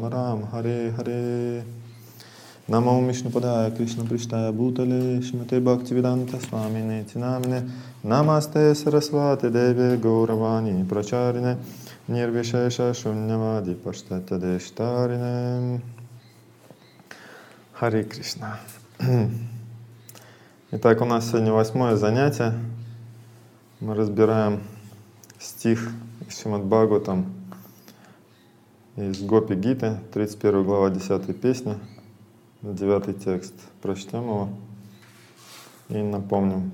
Рам, Харе Харе. Намо Вишнупадая Кришна Приштая Бхутале Шримате Бхактивиданта Свамине Тинамине Намасте Сарасвати Деве Гауравани Прачарине Нирвишеша Шуннявади Паштата Дештарине. Харе Кришна. Итак, у нас сегодня 8-е занятие. Мы разбираем стих из Шримад Бхагаватам из Гопи Гиты, 31 глава, 10 песня, 9 текст. Прочтем его и напомним.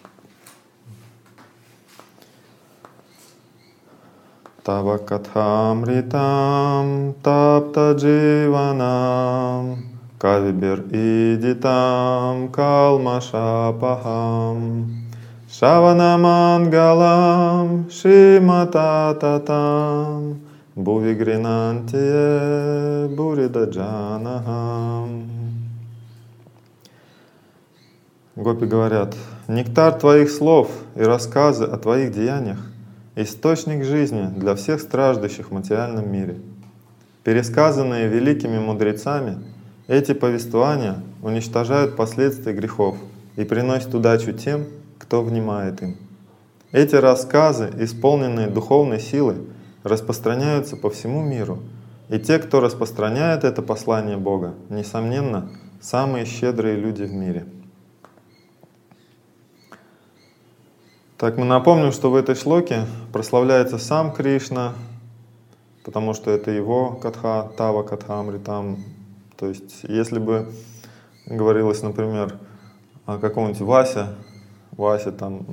Тава катхамритам тапта дживанам кавибир идитам калмашапахам шаванамангалам шриматататам Бувигринантие буридаджанахам. Гопи говорят: нектар твоих слов и рассказы о твоих деяниях — источник жизни для всех страждущих в материальном мире. Пересказанные великими мудрецами, эти повествования уничтожают последствия грехов и приносят удачу тем, кто внимает им. Эти рассказы, исполненные духовной силой, распространяются по всему миру, и те, кто распространяет это послание Бога, несомненно, самые щедрые люди в мире. Так, мы напомним, что в этой шлоке прославляется сам Кришна, потому что это его катха, тава катхамритам. То есть, если бы говорилось, например, о каком-нибудь Васе там,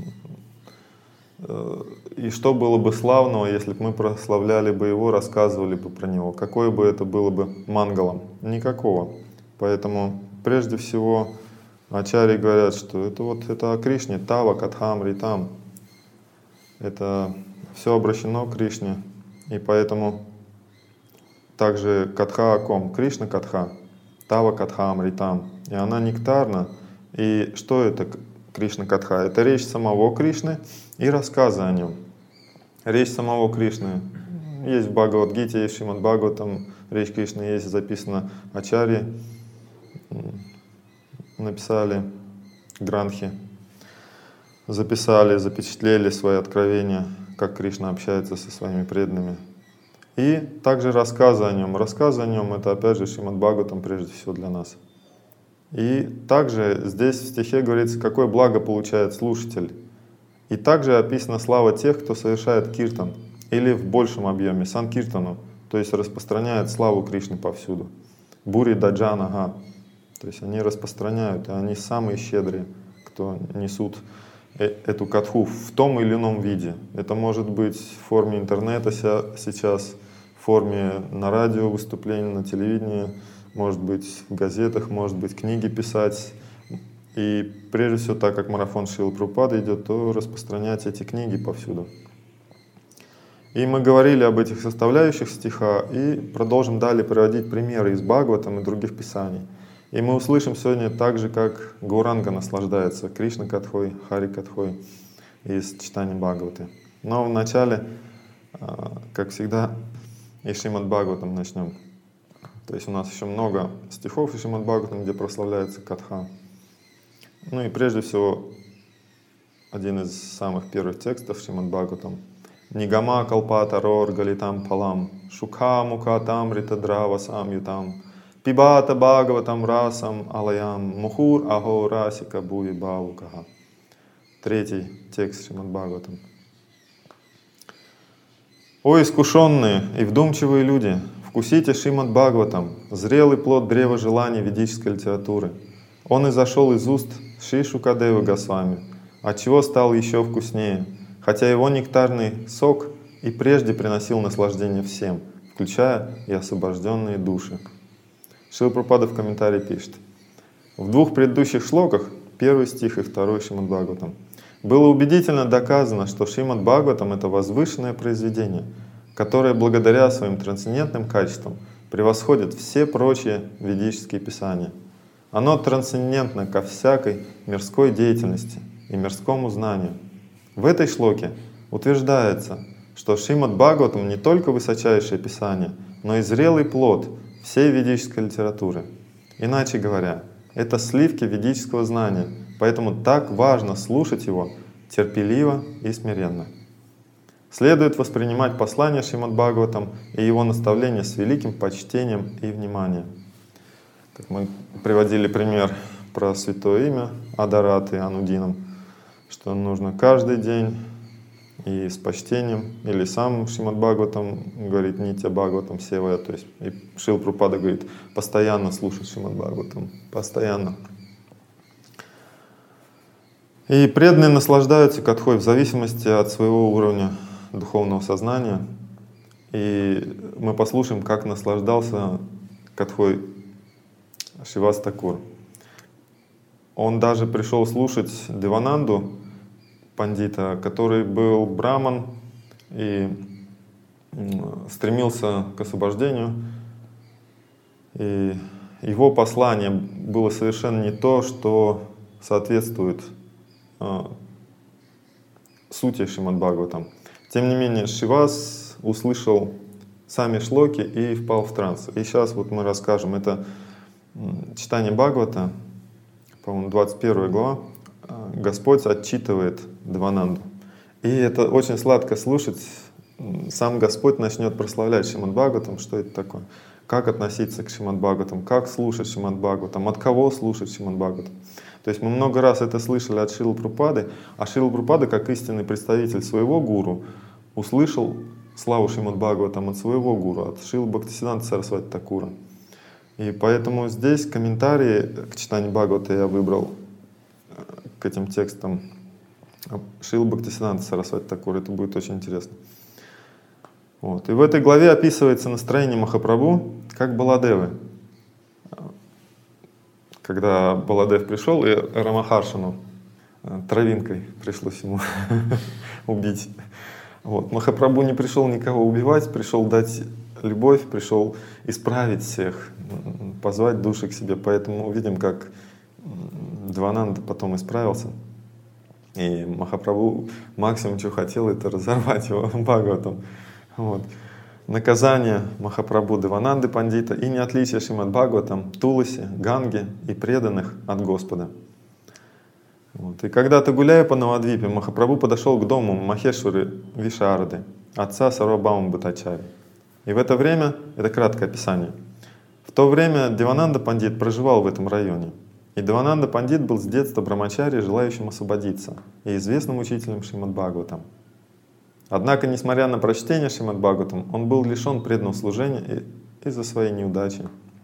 и что было бы славного, если бы мы прославляли бы его, рассказывали бы про него? Какое бы это было бы мангалом? Никакого. Поэтому прежде всего ачарьи говорят, что это о Кришне, тава, катхамритам. Это все обращено к Кришне. И поэтому также катха о ком? Кришна катха, тава катхамритам. И она нектарна. И что это Кришна катха? Это речь самого Кришны и рассказы о нем. Речь самого Кришны есть в Бхагавад-гите, есть в Шримад Бхагаватам, речь Кришны есть, записана ачарьи, написали гранхи, запечатлели свои откровения, как Кришна общается со своими преданными. И также рассказы о нем. Рассказы о нем — это опять же Шримад Бхагаватам прежде всего для нас. И также здесь в стихе говорится, какое благо получает слушатель. И также описана слава тех, кто совершает киртан, или в большем объеме санкиртану, то есть распространяет славу Кришны повсюду. Бури даджанага, то есть они распространяют, и они самые щедрые, кто несут эту катху в том или ином виде. Это может быть в форме интернета сейчас, в форме на радио выступлений, на телевидении, может быть в газетах, может быть книги писать. И прежде всего, так как марафон Шрилы Прабхупады идет, то распространять эти книги повсюду. И мы говорили об этих составляющих стиха и продолжим далее приводить примеры из Бхагаватам и других писаний. И мы услышим сегодня так же, как Гауранга наслаждается Кришна Катхой, Хари Катхой из читания Бхагаваты. Но вначале, как всегда, из Шримад Бхагаватам начнем. То есть у нас еще много стихов из Шримад Бхагаватам, где прославляется Катха. Ну и прежде всего, один из самых первых текстов Шримад Бхагаватам. Нигама калпатарор галитам палам, шукха мукатам ритадрава самютам, пибата бхагаватам расам алаям, мухур ахо расика буви бавукаха. Третий текст Шримад Бхагаватам. О искушенные и вдумчивые люди, вкусите Шримад Бхагаватам, зрелый плод древа желаний ведической литературы. Он изошел из уст Шри Шукадевы Госвами, отчего стал еще вкуснее, хотя его нектарный сок и прежде приносил наслаждение всем, включая и освобожденные души. Шрила Прабхупада в комментарии пишет: в двух предыдущих шлоках, первый стих и второй Шримад Бхагаватам, было убедительно доказано, что Шримад Бхагаватам — это возвышенное произведение, которое благодаря своим трансцендентным качествам превосходит все прочие ведические писания. Оно трансцендентно ко всякой мирской деятельности и мирскому знанию. В этой шлоке утверждается, что Шримад Бхагаватам не только высочайшее писание, но и зрелый плод, всей ведической литературы. Иначе говоря, это сливки ведического знания, поэтому так важно слушать его терпеливо и смиренно. Следует воспринимать послание Шримад Бхагаватам и его наставления с великим почтением и вниманием. Как мы приводили пример про святое имя Адараты Анудином, что нужно каждый день и с почтением, или сам Шримад Бхагаватам говорит Нитья Бхагаватам Севая, то есть и Шрила Прабхупада говорит, постоянно слушать Шримад Бхагаватам, постоянно. И преданные наслаждаются катхой в зависимости от своего уровня духовного сознания. И мы послушаем, как наслаждался катхой Шривас Такур. Он даже пришел слушать Девананду Пандита, который был браман и стремился к освобождению. И его послание было совершенно не то, что соответствует сути Шримад Бхагаватам. Тем не менее, Шривас услышал сами шлоки и впал в транс. И сейчас вот мы расскажем. Это читание Бхагавата, по-моему, 21 глава. Господь отчитывает Девананду. И это очень сладко слушать. Сам Господь начнет прославлять Шримад Бхагаватам, что это такое, как относиться к Шримад Бхагаватам, как слушать Шримад Бхагаватам, от кого слушать Шримад Бхагаватам. То есть мы много раз это слышали от Шрилы Прабхупады, а Шрила Прабхупада, как истинный представитель своего гуру, услышал славу Шримад Бхагаватам от своего гуру, от Шрилы Бхактисиддханты Сарасвати Такура. И поэтому здесь комментарии к читанию Бхагавата я выбрал к этим текстам Шрилы Бхактисиддханты Сарасвати Такура. Это будет очень интересно. Вот. И в этой главе описывается настроение Махапрабху как Баладевы. Когда Баладев пришел, и Рамахаршану травинкой пришлось ему убить. Вот. Махапрабху не пришел никого убивать, пришел дать любовь, пришел исправить всех, позвать души к себе. Поэтому увидим, как Девананда потом исправился. И Махапрабху максимум, что хотел, это разорвать его Бхагаватам. Вот. Наказание Махапрабху Девананды Пандита и не отличие Шримад Бхагаватам, Туласи, Ганги и преданных от Господа. Вот. И когда-то, гуляя по Навадвипе, Махапрабху подошел к дому Махешвары Вишарды, отца Сарвабхаума Бхаттачарьи. И в это время, это краткое описание, в то время Девананда Пандит проживал в этом районе. И Девананда Пандит был с детства брамачари, желающим освободиться, и известным учителем Шримад Бхагаватам. Однако, несмотря на прочтение Шримад Бхагаватам, он был лишен преданного служения из-за своей неудачи.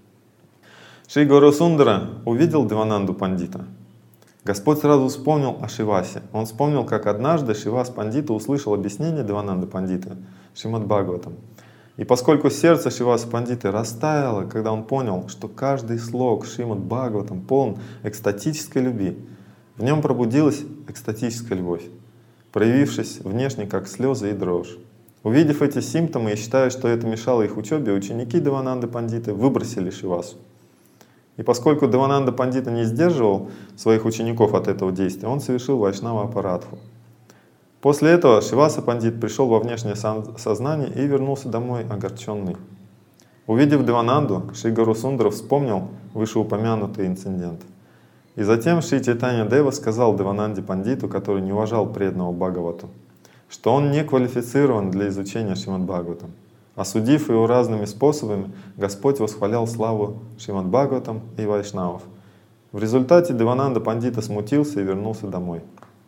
Шри Гаурава Сундара увидел Девананду Пандита. Господь сразу вспомнил о Шривасе. Он вспомнил, как однажды Шривас Пандита услышал объяснение Девананды Пандита Шримад Бхагаватам. И поскольку сердце Шриваса Пандиты растаяло, когда он понял, что каждый слог Шримад Бхагаватам полон экстатической любви, в нем пробудилась экстатическая любовь, проявившись внешне как слезы и дрожь. Увидев эти симптомы и считая, что это мешало их учебе, ученики Девананды Пандиты выбросили Шривасу. И поскольку Девананда Пандита не сдерживал своих учеников от этого действия, он совершил Вайшнава Апарадху. После этого Шриваса Пандит пришел во внешнее сознание и вернулся домой огорченный. Увидев Девананду, Шри Гаурава Сундара вспомнил вышеупомянутый инцидент. И затем Шри Чайтанья Дева сказал Девананде Пандиту, который не уважал преданного Бхагавату, что он не квалифицирован для изучения Шримад Бхагаватам. Осудив его разными способами, Господь восхвалял славу Шримад Бхагаватам и Вайшнавов. В результате Девананда Пандита смутился и вернулся домой.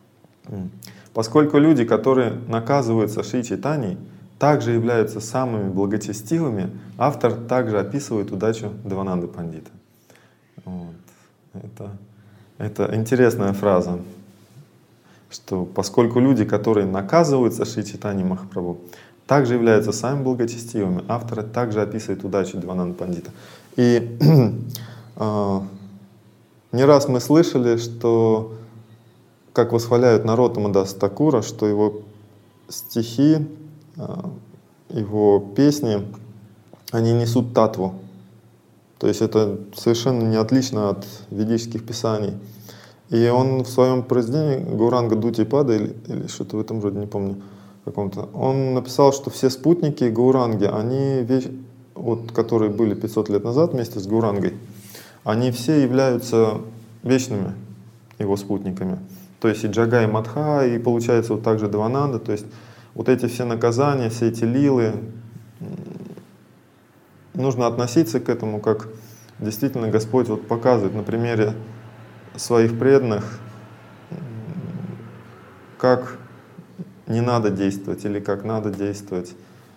Поскольку люди, которые наказываются Шри Чайтаньей, также являются самыми благочестивыми, автор также описывает удачу Девананды Пандита. Вот. Это интересная фраза, что поскольку люди, которые наказываются Шри Чайтаньей Махапрабху, также являются самыми благочестивыми, автор также описывает удачу Девананды Пандита. И не раз мы слышали, что как восхваляют Нароттама Даса Такура, что его стихи, его песни, они несут татву. То есть это совершенно не отлично от ведических писаний. И он в своем произведении Гауранга Дутипада или что-то в этом роде, не помню, каком-то, он написал, что все спутники Гауранги, они вот, которые были 500 лет назад вместе с Гаурангой, они все являются вечными его спутниками. То есть и Джага, и Мадха, и получается вот также Девананда. То есть вот эти все наказания, все эти лилы, нужно относиться к этому, как действительно Господь вот показывает на примере своих преданных, как не надо действовать или как надо действовать.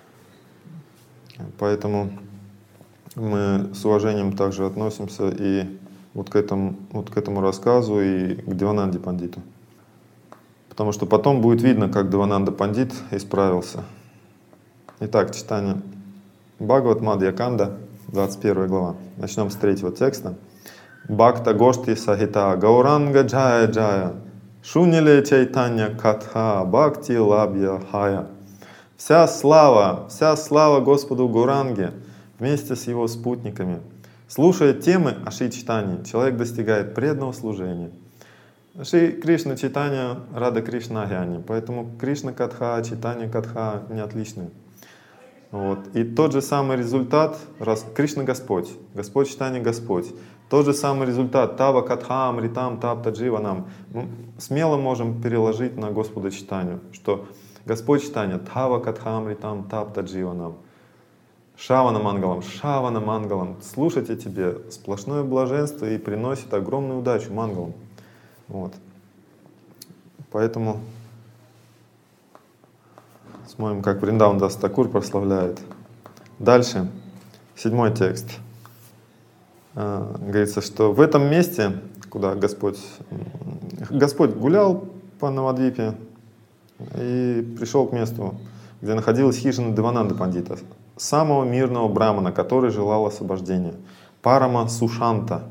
Поэтому мы с уважением также относимся и вот к этому рассказу и к Девананде Пандиту. Потому что потом будет видно, как Девананда Пандит исправился. Итак, читание Бхагават Мадхья Канда, 21 глава. Начнем с 3 текста. Бхакта Гошти Сахита Гауранга Джая Джая Шуниле Чайтанья Катха Бхакти Лабья Хая. Вся слава Господу Гауранге вместе с его спутниками. Слушая темы о Шри Чайтанье, человек достигает преданного служения. Шри Кришна Чайтанья Рада Кришна Гьяни. Поэтому Кришна Катха, Чайтанья Катха не отличны. Вот. И тот же самый результат, Кришна Господь, Господь Чайтанья Господь, тот же самый результат Тава Катхам, Ритам, Тапта Дживанам, мы смело можем переложить на Господа Чайтанью, что Господь Чайтанья Тава Катхам, Ритам, Тапта Дживанам, Шавана Мангалам, слушайте тебе сплошное блаженство и приносит огромную удачу Мангалам. Вот. Поэтому смотрим, как Вриндаван Дас Такур прославляет. Дальше, 7 текст. Говорится, что в этом месте, куда Господь гулял по Навадвипе и пришел к месту, где находилась хижина Девананды Пандита, самого мирного брамана, который желал освобождения. Парама Сушанта.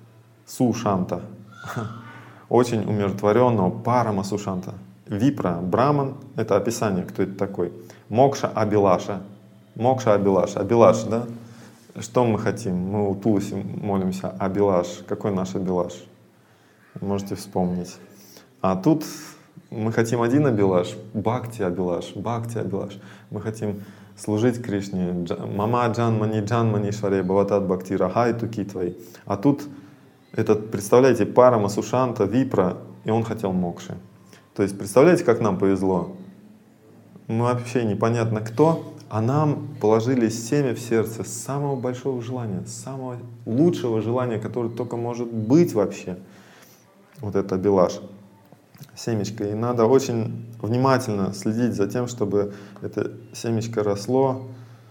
Очень умиротворенного Парама Сушанта. Випра, Браман — это описание, кто это такой. Мокша Абилаша. Абилаш, да? Что мы хотим? Мы у Туласи молимся. Абилаш. Какой наш Абилаш? Можете вспомнить. А тут мы хотим один Абилаш. Бхакти Абилаш. Мы хотим служить Кришне. Мама Джанмани Шваре Бхаватат Бхакти Рахай Туки Твои. А тут этот, представляете, Парама Сушанта, Випра, и он хотел мокши. То есть представляете, как нам повезло? Мы вообще непонятно кто, а нам положили семя в сердце самого большого желания, самого лучшего желания, которое только может быть вообще. Вот это Абилаш, семечко. И надо очень внимательно следить за тем, чтобы это семечко росло,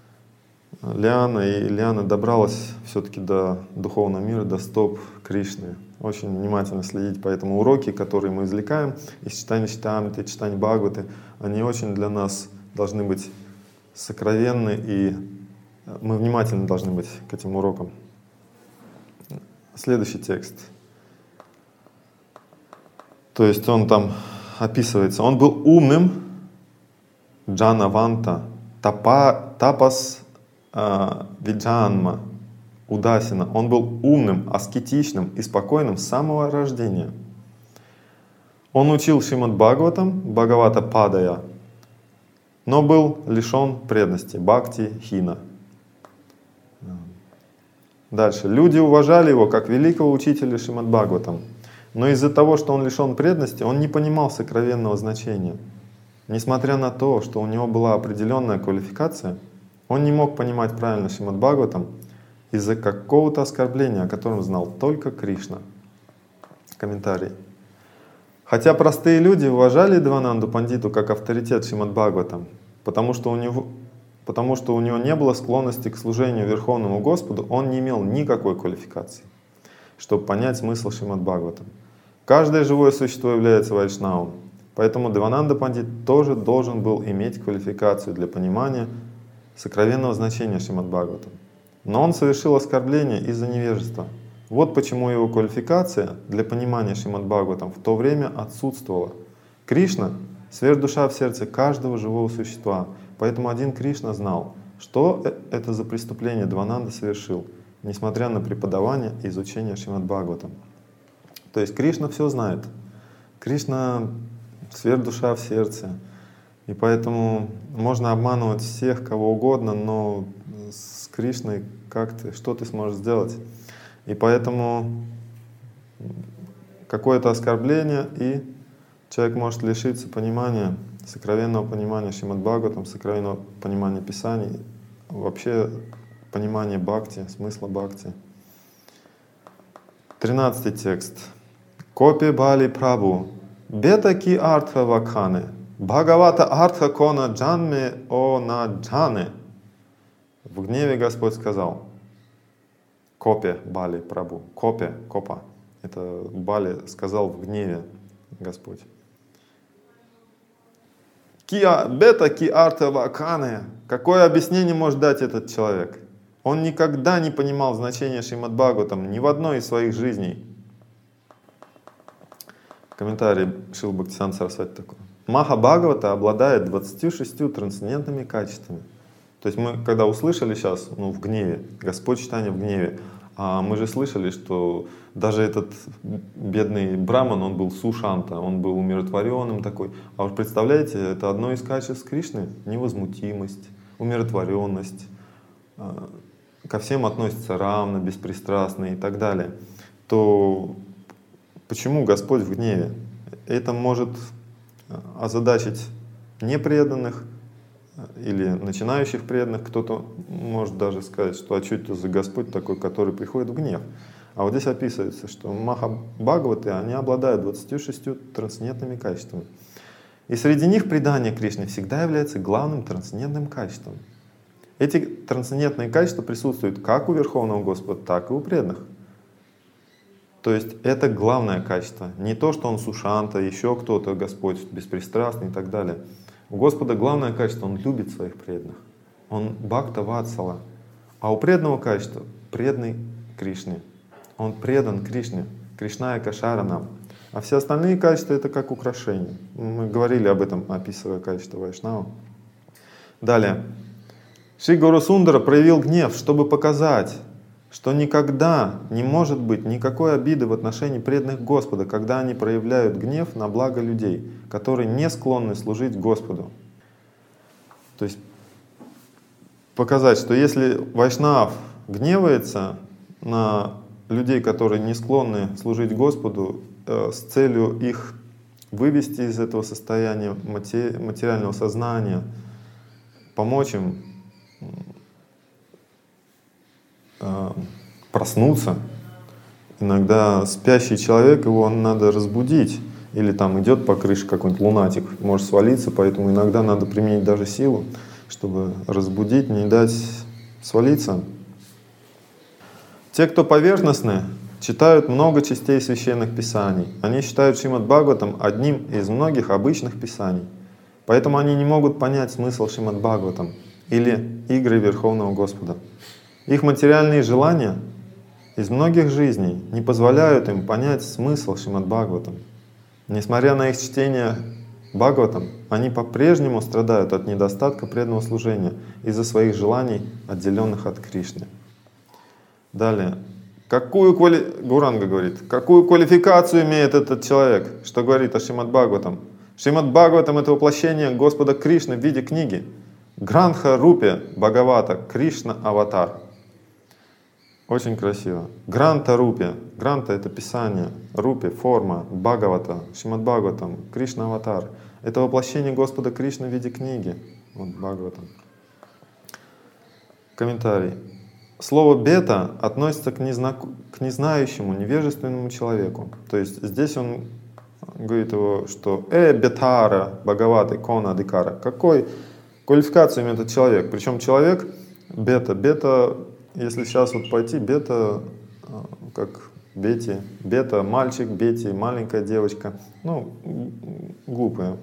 лиана добралась все-таки до духовного мира, до стоп Кришны. Очень внимательно следить. Поэтому уроки, которые мы извлекаем из читания Чайтамриты, читания Бхагаваты, они очень для нас должны быть сокровенны, и мы внимательны должны быть к этим урокам. Следующий текст. То есть он там описывается. Он был умным, Джанаванта, Тапас Виджанма, Удасина. Он был умным, аскетичным и спокойным с самого рождения. Он учил Шримад Бхагаватам, Бхагавата Падая, но был лишен преданности, бхакти хина. Дальше. Люди уважали его как великого учителя Шримад Бхагаватам, но из-за того, что он лишен преданности, он не понимал сокровенного значения. Несмотря на то, что у него была определенная квалификация, он не мог понимать правильно Шримад Бхагаватам из-за какого-то оскорбления, о котором знал только Кришна. Комментарий. Хотя простые люди уважали Девананду Пандиту как авторитет Шримад Бхагаватам, потому что у него не было склонности к служению Верховному Господу, он не имел никакой квалификации, чтобы понять смысл Шримад Бхагаватам. Каждое живое существо является вайшнавом, поэтому Девананда Пандит тоже должен был иметь квалификацию для понимания сокровенного значения Шримад Бхагаватам. Но он совершил оскорбление из-за невежества. Вот почему его квалификация для понимания Шримад Бхагаватам в то время отсутствовала. Кришна — сверхдуша в сердце каждого живого существа, поэтому один Кришна знал, что это за преступление Девананда совершил, несмотря на преподавание и изучение Шримад Бхагаватам. То есть Кришна все знает. Кришна — сверхдуша в сердце. И поэтому можно обманывать всех, кого угодно, но с Кришной, что ты сможешь сделать. И поэтому какое-то оскорбление, и человек может лишиться понимания, сокровенного понимания Шримад Бхагаватам, сокровенного понимания Писаний, вообще понимания бхакти, смысла бхакти. 13 текст. Копи Бали Прабhu, бета ки артха вакхане, Бхагавата артха кона джанме о на джане. В гневе Господь сказал. Копе Бали Прабhu. Копа. Это Бали сказал в гневе Господь. Бета ки артха вакхане. Какое объяснение может дать этот человек? Он никогда не понимал значения Шримад Бхагаватам ни в одной из своих жизней. Комментарий Шрилы Бхактисиданта Сарасвати такой. Маха Бхагавата обладает 26 трансцендентными качествами. То есть мы, когда услышали сейчас, в гневе, Господь читание в гневе, а мы же слышали, что даже этот бедный браман, он был сушанта, он был умиротворенным такой. А вы представляете, это одно из качеств Кришны — невозмутимость, умиротворенность, ко всем относится равно, беспристрастно и так далее. То почему Господь в гневе? Это может озадачить непреданных или начинающих преданных. Кто-то может даже сказать, что а что это за Господь такой, который приходит в гнев. А вот здесь описывается, что Маха Бхагаваты, они обладают 26 трансцендентными качествами. И среди них предание Кришне всегда является главным трансцендентным качеством. Эти трансцендентные качества присутствуют как у Верховного Господа, так и у преданных. То есть это главное качество. Не то, что он сушанта, еще кто-то, Господь беспристрастный и так далее. У Господа главное качество — Он любит своих преданных. Он бхакта ватсала. А у преданного качества — преданный Кришне. Он предан Кришне. Кришная кашаранам. А все остальные качества — это как украшения. Мы говорили об этом, описывая качество Вайшнава. Далее. Шри Гаурасундара проявил гнев, чтобы показать, что никогда не может быть никакой обиды в отношении преданных Господа, когда они проявляют гнев на благо людей, которые не склонны служить Господу. То есть показать, что если Вайшнав гневается на людей, которые не склонны служить Господу, с целью их вывести из этого состояния материального сознания, помочь им проснуться. Иногда спящий человек, его надо разбудить. Или там идет по крыше какой-нибудь лунатик, может свалиться, поэтому иногда надо применить даже силу, чтобы разбудить, не дать свалиться. Те, кто поверхностны, читают много частей священных писаний. Они считают Шримад Бхагаватам одним из многих обычных писаний. Поэтому они не могут понять смысл Шримад Бхагаватам или игры Верховного Господа. Их материальные желания из многих жизней не позволяют им понять смысл Шримад Бхагаватам. Несмотря на их чтение Бхагаватам, они по-прежнему страдают от недостатка преданного служения из-за своих желаний, отделенных от Кришны. Далее. Гауранга говорит, какую квалификацию имеет этот человек, что говорит о Шримад Бхагаватам? Шримад Бхагаватам — это воплощение Господа Кришны в виде книги. Грантха Рупе Бхагавата Кришна Аватар. Очень красиво. Гранта Рупе. Гранта — это писание. Рупе — форма. Бхагавата. Шримад Бхагаватам. Кришна Аватар. Это воплощение Господа Кришны в виде книги. Вот Бхагаватам. Комментарий. Слово «бета» относится к незнающему, невежественному человеку. То есть здесь он говорит его, что бетара Бхагаваты Кона Адикара. Какой квалификацию имеет этот человек? Причем человек бета, если сейчас вот пойти, бета, как Бети, бета мальчик, Бети маленькая девочка, глупая,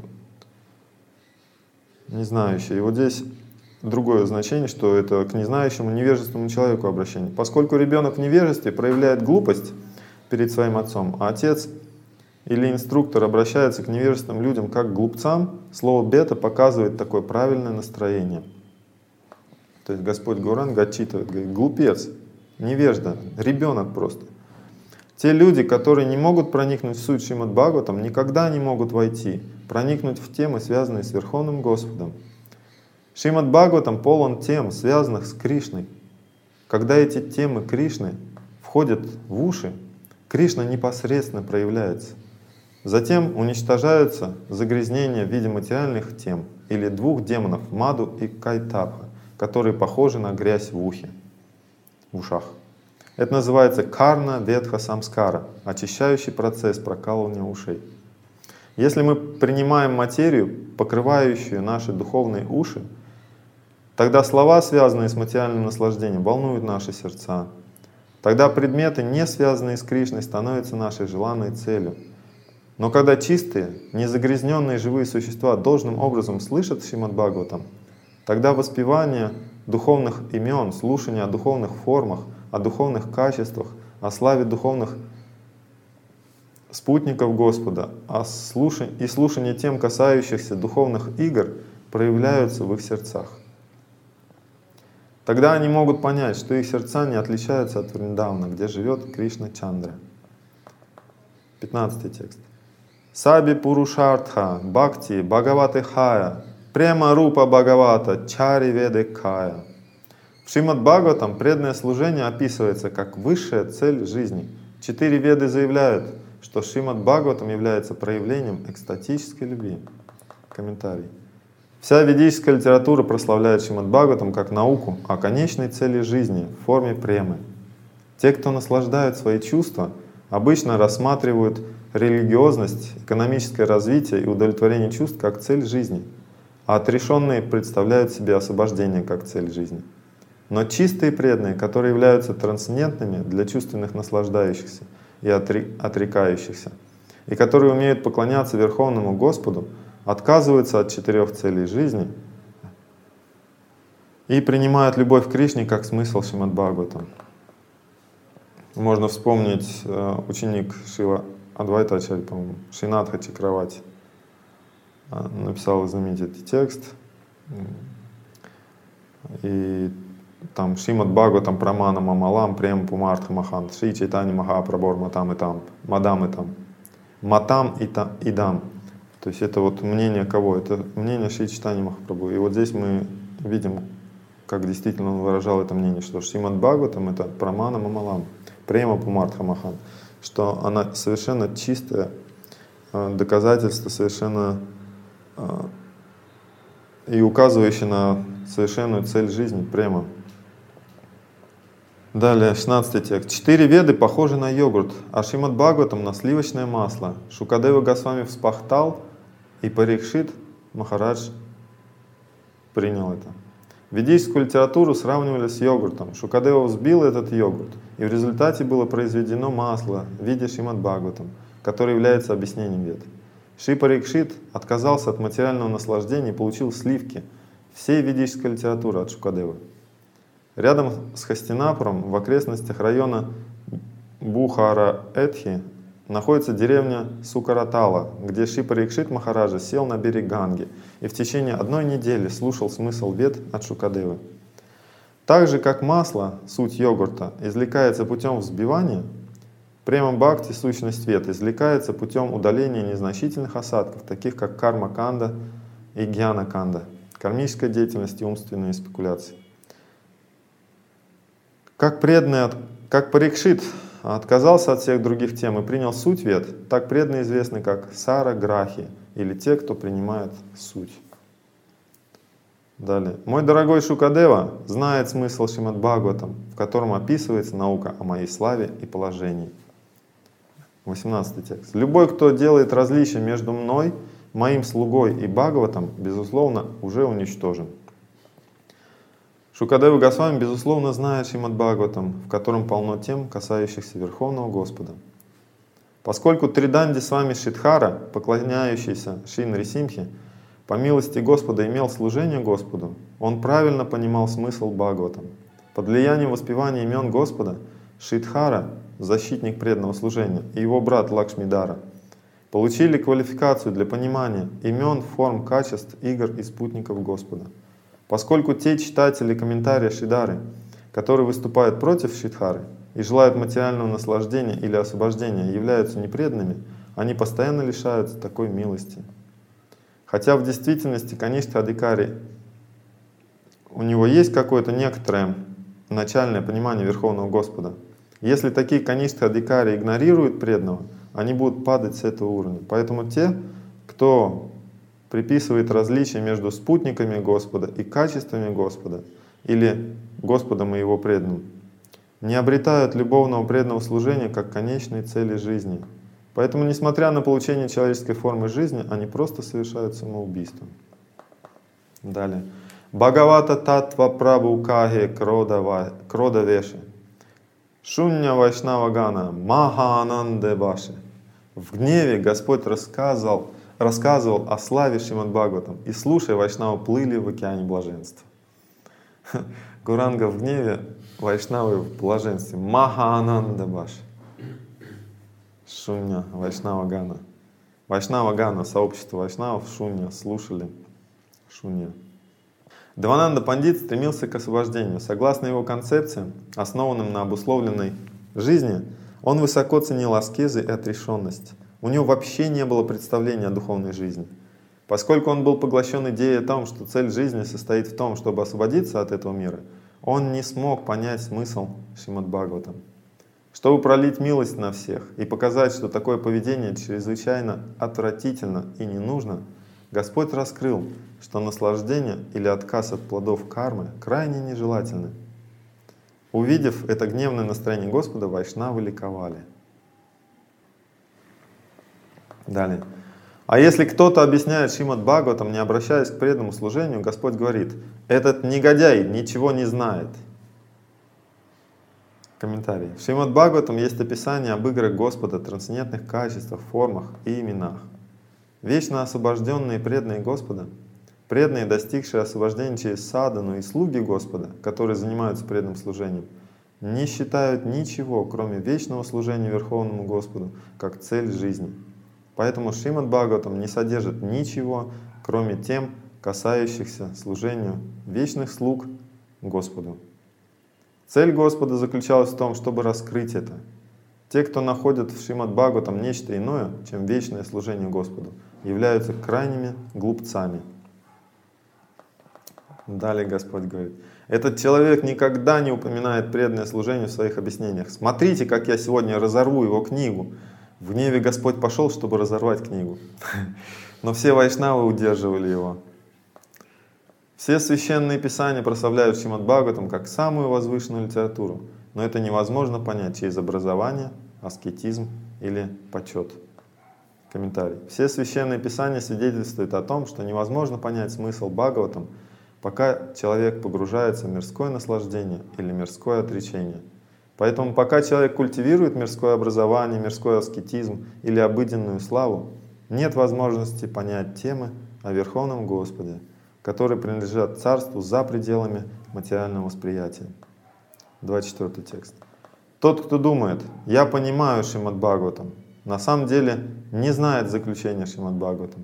не знающая. И вот здесь другое значение, что это к незнающему, невежественному человеку обращение. Поскольку ребенок в невежестве проявляет глупость перед своим отцом, а отец или инструктор обращается к невежественным людям как к глупцам, слово «бета» показывает такое правильное настроение. То есть Господь Гауранга отчитывает, говорит, глупец, невежда, ребенок просто. Те люди, которые не могут проникнуть в суть Шримад Бхагаватам, никогда не могут войти, проникнуть в темы, связанные с Верховным Господом. Шримад Бхагаватам полон тем, связанных с Кришной. Когда эти темы Кришны входят в уши, Кришна непосредственно проявляется. Затем уничтожаются загрязнения в виде материальных тем или двух демонов Маду и Кайтабха, которые похожи на грязь в ушах. Это называется карна ветха самскара, очищающий процесс прокалывания ушей. Если мы принимаем материю, покрывающую наши духовные уши, тогда слова, связанные с материальным наслаждением, волнуют наши сердца. Тогда предметы, не связанные с Кришной, становятся нашей желанной целью. Но когда чистые, незагрязненные живые существа должным образом слышат Шримад Бхагаватам, тогда воспевание духовных имен, слушание о духовных формах, о духовных качествах, о славе духовных спутников Господа, и слушание тем, касающихся духовных игр, проявляются в их сердцах. Тогда они могут понять, что их сердца не отличаются от Вриндавана, где живет Кришна Чандра. 15 текст. Саби Пурушартха, Бхакти, Бхагаваты Хая, Према Рупа Бхагавата, Чари Веды Кая. В Шримад Бхагаватам преданное служение описывается как высшая цель жизни. 4 веды заявляют, что Шримад Бхагаватам является проявлением экстатической любви. Комментарий. Вся ведическая литература прославляет Шримад Бхагаватам как науку о конечной цели жизни в форме премы. Те, кто наслаждают свои чувства, обычно рассматривают религиозность, экономическое развитие и удовлетворение чувств как цель жизни, а отрешенные представляют себе освобождение как цель жизни. Но чистые преданные, которые являются трансцендентными для чувственных наслаждающихся и отрекающихся, и которые умеют поклоняться Верховному Господу, отказываются от 4 целей жизни и принимают любовь к Кришне как смысл Шримад Бхагаватам. Можно вспомнить ученик Шрила Адвайта-ачарьи, по-моему, Шринатха Чакравати, написал знаменитый текст. И там Шримад Бхагаватам Прамана Мамалам Према Пумартха Махан Шри Чайтани Махапрабор Матам и там, Мадам и там, Матам и дам. То есть это вот мнение кого? Это мнение Шри Чайтани Махапрабху. И вот здесь мы видим, как действительно он выражал это мнение, что Шримад Бхагаватам — это Прамана Мамалам, Према Пумартха Махан, что она совершенно чистое доказательство, совершенно и указывающее на совершенную цель жизни, према. Далее, 16 текст. 4 веды похожи на йогурт, а Шримад Бхагаватам на сливочное масло. Шукадева Госвами вспахтал, и Парикшит Махарадж принял это. Ведическую литературу сравнивали с йогуртом. Шукадева взбил этот йогурт, и в результате было произведено масло в виде Шримад Бхагаватам, которое является объяснением вед. Шри Парикшит отказался от материального наслаждения и получил сливки всей ведической литературы от Шукадевы. Рядом с Хастинапуром, в окрестностях района Бухара-Этхи, находится деревня Сукаратала, где Шри Парикшит Махараджа сел на берег Ганги и в течение 1 недели слушал смысл вед от Шукадевы. Так же, как масло, суть йогурта, извлекается путем взбивания, према бхакти, сущность вед, извлекается путем удаления незначительных осадков, таких как карма-канда и гьяна-канда, кармическая деятельность и умственные спекуляции. Как Парикшит отказался от всех других тем и принял суть вед, так преданные известны как сара-грахи, или те, кто принимает суть. Далее. Мой дорогой Шукадева знает смысл Шримад Бхагаватам, в котором описывается наука о моей славе и положении. 18 текст. Любой, кто делает различие между мной, моим слугой и Бхагаватам, безусловно, уже уничтожен. Шукадева Госвами, безусловно, знает Шримад Бхагаватам, в котором полно тем, касающихся Верховного Господа. Поскольку Триданди Свами Шидхара, поклоняющийся Шри Нарисимхе, по милости Господа имел служение Господу, он правильно понимал смысл Бхагаватам. Под влиянием воспевания имен Господа Шидхара, защитник преданного служения, и его брат Лакшмидара получили квалификацию для понимания имен, форм, качеств, игр и спутников Господа. Поскольку те читатели комментария Шидары, которые выступают против Шидхары и желают материального наслаждения или освобождения, являются непреданными, они постоянно лишаются такой милости. Хотя в действительности Каништха Адикари у него есть какое-то некоторое начальное понимание Верховного Господа. Если такие каништха-адикари игнорируют преданного, они будут падать с этого уровня. Поэтому те, кто приписывает различия между спутниками Господа и качествами Господа, или Господом и Его преданным, не обретают любовного преданного служения как конечной цели жизни. Поэтому, несмотря на получение человеческой формы жизни, они просто совершают самоубийство. Далее. Бхагавата татва прабhu каге крода веши. Шунья вайшнава гана махаананде ваши. В гневе Господь рассказывал о славе Шримад Бхагаватам, и слушая, вайшнавы плыли в океане блаженства. Гуранга в гневе, вайшнавы в блаженстве. Махаананда баши. Шунья вайшнава гана. Вайшнава гана, сообщество вайшнавов, шунья, слушали шунья. Девананда Пандит стремился к освобождению. Согласно его концепциям, основанным на обусловленной жизни, он высоко ценил аскезы и отрешенность. У него вообще не было представления о духовной жизни. Поскольку он был поглощен идеей о том, что цель жизни состоит в том, чтобы освободиться от этого мира, он не смог понять смысл Шримад Бхагаватам. Чтобы пролить милость на всех и показать, что такое поведение чрезвычайно отвратительно и не нужно, Господь раскрыл, что наслаждение или отказ от плодов кармы крайне нежелательны. Увидев это гневное настроение Господа, вайшнавы ликовали. Далее. А если кто-то объясняет Шримад Бхагаватам, не обращаясь к преданному служению, Господь говорит: этот негодяй ничего не знает. Комментарий. В Шримад Бхагаватам есть описание об играх Господа, трансцендентных качествах, формах и именах. Вечно освобожденные преданные Господа, преданные, достигшие освобождения через садану, и слуги Господа, которые занимаются преданным служением, не считают ничего, кроме вечного служения Верховному Господу, как цель жизни. Поэтому Шримад Бхагаватам не содержит ничего, кроме тем, касающихся служению вечных слуг Господу. Цель Господа заключалась в том, чтобы раскрыть это. Те, кто находят в Шримад Бхагаватам нечто иное, чем вечное служение Господу, являются крайними глупцами. Далее Господь говорит: этот человек никогда не упоминает преданное служение в своих объяснениях. Смотрите, как я сегодня разорву его книгу. В гневе Господь пошел, чтобы разорвать книгу. Но все вайшнавы удерживали его. Все священные писания прославляют Шримад Бхагаватам как самую возвышенную литературу. Но это невозможно понять через образование, аскетизм или почет. Комментарий. Все священные писания свидетельствуют о том, что невозможно понять смысл Бхагаватам, пока человек погружается в мирское наслаждение или мирское отречение. Поэтому пока человек культивирует мирское образование, мирской аскетизм или обыденную славу, нет возможности понять темы о Верховном Господе, которые принадлежат Царству за пределами материального восприятия. 24 текст. Тот, кто думает: я понимаю Шримад Бхагаватам, на самом деле не знает заключения Шримад Бхагаватам.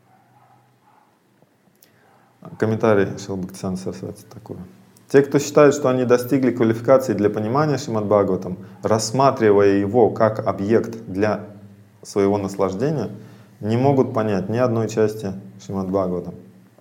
Комментарий Шрила Бхактисиданта Сарасвати такой. Те, кто считают, что они достигли квалификации для понимания Шримад Бхагаватам, рассматривая его как объект для своего наслаждения, не могут понять ни одной части Шримад Бхагаватам.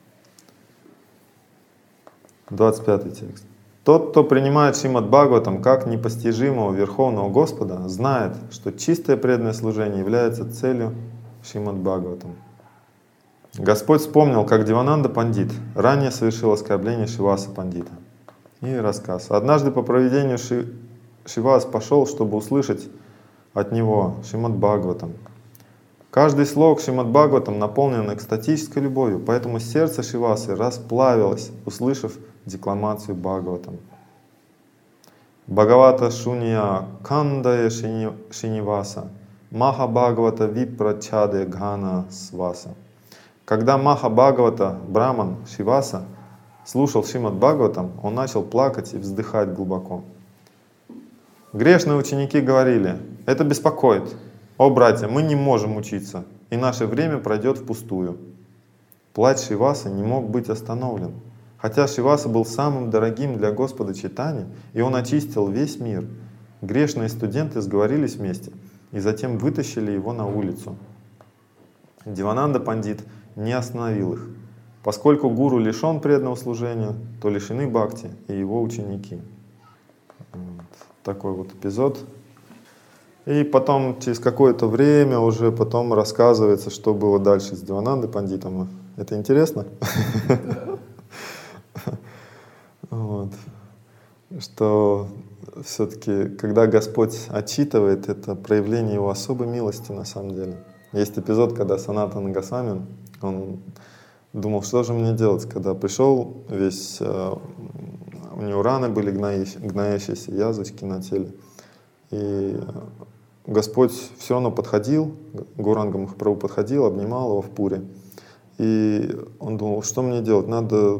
25 текст. Тот, кто принимает Шримад Бхагаватам как непостижимого Верховного Господа, знает, что чистое преданное служение является целью Шримад Бхагаватам. Господь вспомнил, как Девананда Пандит ранее совершил оскорбление Шриваса Пандита. И рассказ. Однажды по проведению Шривас пошел, чтобы услышать от него Шримад Бхагаватам. Каждый слог Шримад Бхагаватам наполнен экстатической любовью, поэтому сердце Шривасы расплавилось, услышав декламацию Бхагаватам. Бхагавата Шунья Кандая Шиниваса Маха Бхагавата Випрачаде Гана Сваса. Когда Маха Бхагавата Браман Шриваса слушал Шримад Бхагаватам, он начал плакать и вздыхать глубоко. Грешные ученики говорили: это беспокоит. О, братья, мы не можем учиться, и наше время пройдет впустую. Плач Шривасы не мог быть остановлен. Хотя Шриваса был самым дорогим для Господа Чайтаньи, и он очистил весь мир, грешные студенты сговорились вместе и затем вытащили его на улицу. Девананда Пандит не остановил их. Поскольку гуру лишен преданного служения, то лишены бхакти и его ученики. Вот. Такой вот эпизод. И потом, через какое-то время, уже потом рассказывается, что было дальше с Деванандой Пандитом. Это интересно? Что все-таки, когда Господь отчитывает, это проявление Его особой милости на самом деле. Есть эпизод, когда Санатана Госвами, он думал, что же мне делать, когда пришел весь, у него раны были гноящиеся, язвочки на теле. И Господь все равно подходил, Гауранга Махапрабху подходил, обнимал его в пуре. И он думал, что мне делать, надо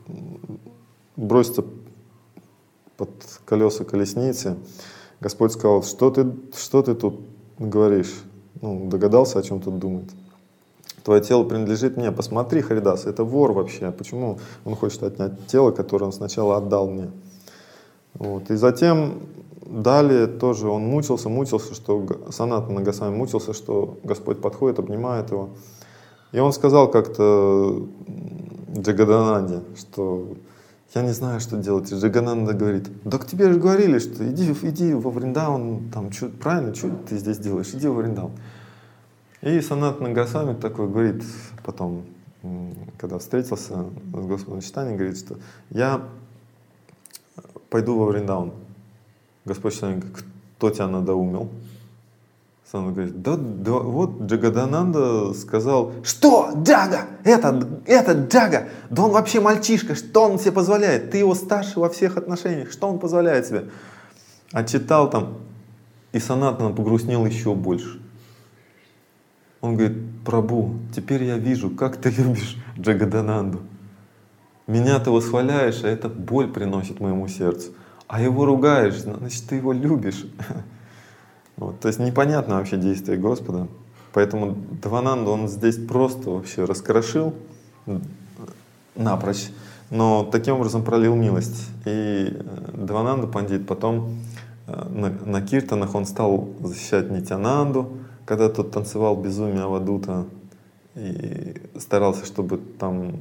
броситься под колеса колесницы. Господь сказал, что ты тут говоришь? Ну, догадался, о чем тут думает. Твое тело принадлежит мне. Посмотри, Харидас, это вор вообще. Почему он хочет отнять тело, которое он сначала отдал мне? Вот. И затем далее тоже он мучился, что Санатана Госвами мучился, что Господь подходит, обнимает его. И он сказал как-то Джагадананде, что я не знаю, что делать. И Джагананда говорит, да к тебе же говорили, что иди во Вриндаун, там, правильно, что ты здесь делаешь, иди во Вриндаун. И Санатана Госвами такой говорит потом, когда встретился с Господом Чайтаньей, говорит, что я пойду во Вриндаун. Господь Чайтанья говорит, кто тебя надоумил? Санатана говорит, да вот Джагадананда сказал, что Джага, этот Джага, да он вообще мальчишка, что он себе позволяет? Ты его старше во всех отношениях, что он позволяет себе? Отчитал там, и Санатана погрустнел еще больше. Он говорит, Прабху, теперь я вижу, как ты любишь Джагадананду. Меня ты восхваляешь, а это боль приносит моему сердцу. А его ругаешь, значит, ты его любишь. Вот, то есть непонятно вообще действие Господа. Поэтому Девананду он здесь просто вообще раскрошил напрочь, но таким образом пролил милость. И Девананда Пандит потом на киртанах он стал защищать Нитянанду, когда тот танцевал безумие Авадута, и старался, чтобы там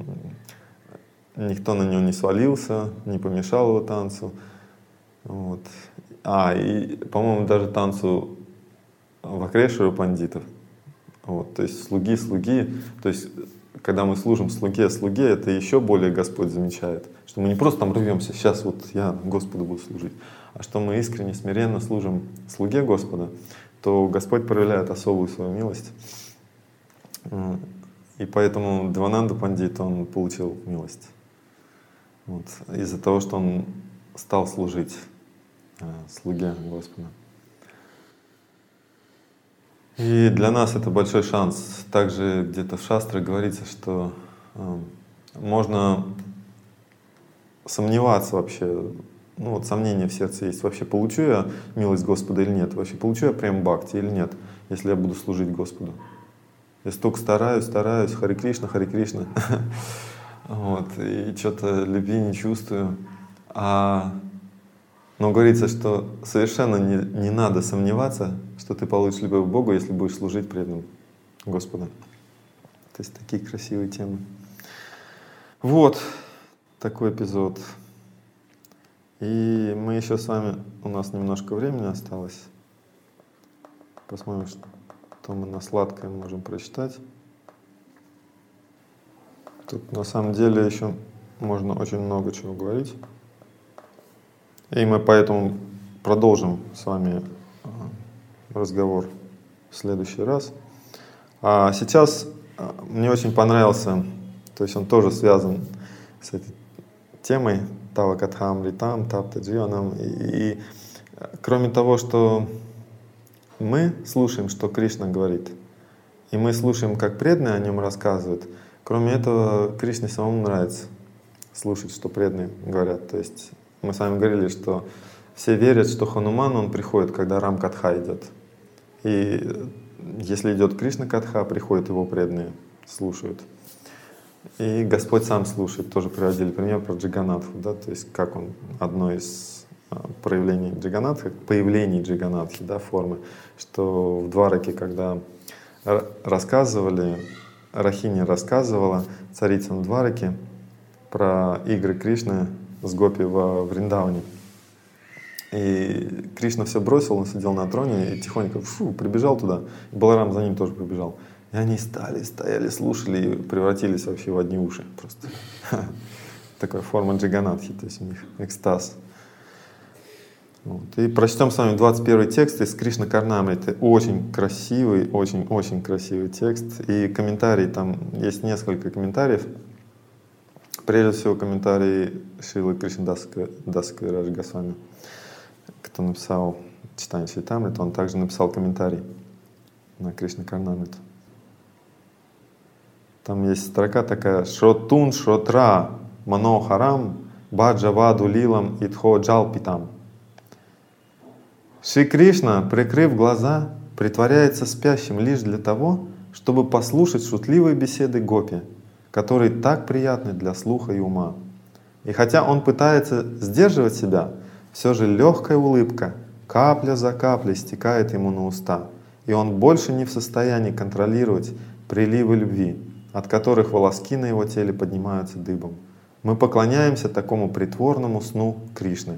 никто на него не свалился, не помешал его танцу. Вот. И, по-моему, даже танцу Вакрешвара пандитов. Вот. То есть слуги. То есть, когда мы служим слуге, это еще более Господь замечает. Что мы не просто там рвемся, сейчас вот я Господу буду служить, а что мы искренне, смиренно служим слуге Господа, то Господь проявляет особую свою милость. И поэтому Девананда Пандит, он получил милость. Вот. Из-за того, что он стал служить слуге Господа. И для нас это большой шанс. Также где-то в шастрах говорится, что можно сомневаться вообще, ну вот сомнения в сердце есть, вообще получу я милость Господа или нет, вообще получу я прям бхакти или нет, если я буду служить Господу. Я столько стараюсь, Харе Кришна, вот, и что-то любви не чувствую. Но говорится, что совершенно не надо сомневаться, что ты получишь любовь к Богу, если будешь служить преданным Господу. То есть такие красивые темы. Вот такой эпизод. И мы еще с вами, у нас немножко времени осталось. Посмотрим, что мы на сладкое можем прочитать. Тут на самом деле еще можно очень много чего говорить. И мы поэтому продолжим с вами разговор в следующий раз. А сейчас мне очень понравился, то есть он тоже связан с этой темой Тава Катхам Ритам, Тапта Дживанам. И кроме того, что мы слушаем, что Кришна говорит, и мы слушаем, как преданные о нем рассказывают, кроме этого, Кришне самому нравится слушать, что преданные говорят. То есть мы с вами говорили, что все верят, что Хануман, он приходит, когда Рам-катха идет. И если идет Кришна-катха, приходят его преданные, слушают. И Господь сам слушает. Тоже приводили пример про Джаганатху, да, то есть как он, одно из проявлений Джаганатхи, появлений Джаганатхи, да, формы, что в Двараке, когда рассказывали Рахини рассказывала, царица Мадвараки, про игры Кришны с гопи во Вриндаване. И Кришна все бросил, он сидел на троне и тихонько прибежал туда. И Баларам за ним тоже прибежал. И они стояли, слушали и превратились вообще в одни уши. Просто такая форма джаганатхи, то есть у них экстаз. Вот. И прочтем с вами 21 текст из Кришна Карнамриты. Очень красивый, очень красивый текст. И комментарий, там есть несколько комментариев. Прежде всего комментарий Шрилы Кришнадаса Кавираджа Госвами, кто написал читание Чайтамриты, он также написал комментарий на Кришна Карнамриту. Там есть строка такая: «Шротун шротра манохарам баджаваду лилам итхо джалпитам». Шри Кришна, прикрыв глаза, притворяется спящим лишь для того, чтобы послушать шутливые беседы гопи, которые так приятны для слуха и ума. И хотя он пытается сдерживать себя, все же легкая улыбка капля за каплей стекает ему на уста, и он больше не в состоянии контролировать приливы любви, от которых волоски на его теле поднимаются дыбом. Мы поклоняемся такому притворному сну Кришны.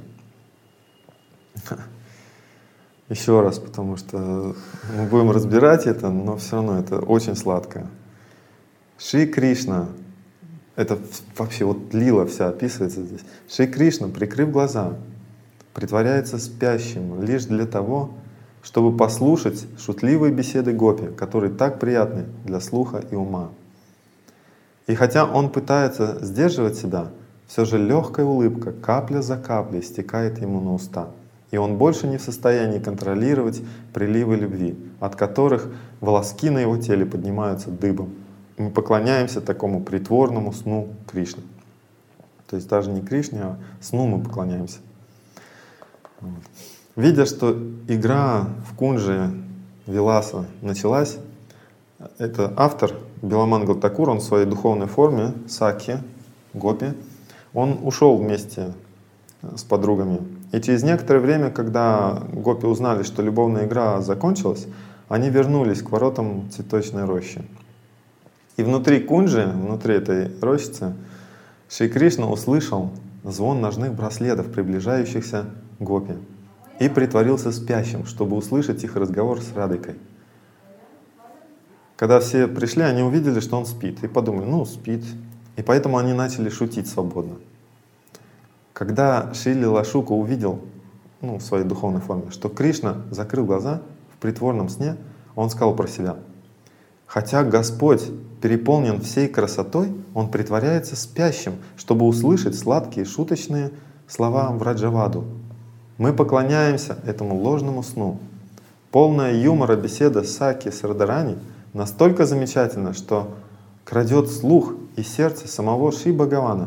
Еще раз, потому что мы будем разбирать это, но все равно это очень сладко. Шри Кришна, это вообще вот лила вся описывается здесь. Шри Кришна, прикрыв глаза, притворяется спящим лишь для того, чтобы послушать шутливые беседы гопи, которые так приятны для слуха и ума. И хотя он пытается сдерживать себя, все же легкая улыбка капля за каплей стекает ему на уста. И он больше не в состоянии контролировать приливы любви, от которых волоски на его теле поднимаются дыбом. Мы поклоняемся такому притворному сну Кришны. То есть даже не Кришне, а сну мы поклоняемся. Вот. Видя, что игра в кунджи Виласа началась, это автор Биламангал Такур, он в своей духовной форме, сакхи, гопи, он ушел вместе с подругами. И через некоторое время, когда гопи узнали, что любовная игра закончилась, они вернулись к воротам цветочной рощи. И внутри кунджи, внутри этой рощицы, Шри Кришна услышал звон ножных браслетов, приближающихся гопи, и притворился спящим, чтобы услышать их разговор с Радхикой. Когда все пришли, они увидели, что он спит, и подумали: ну, спит. И поэтому они начали шутить свободно. Когда Шри Лила Шука увидел, в своей духовной форме, что Кришна закрыл глаза в притворном сне, он сказал про себя: хотя Господь переполнен всей красотой, Он притворяется спящим, чтобы услышать сладкие шуточные слова Враджаваду. Мы поклоняемся этому ложному сну. Полная юмора беседа Саки с Радарани настолько замечательна, что крадет слух и сердце самого Шри Бхагавана.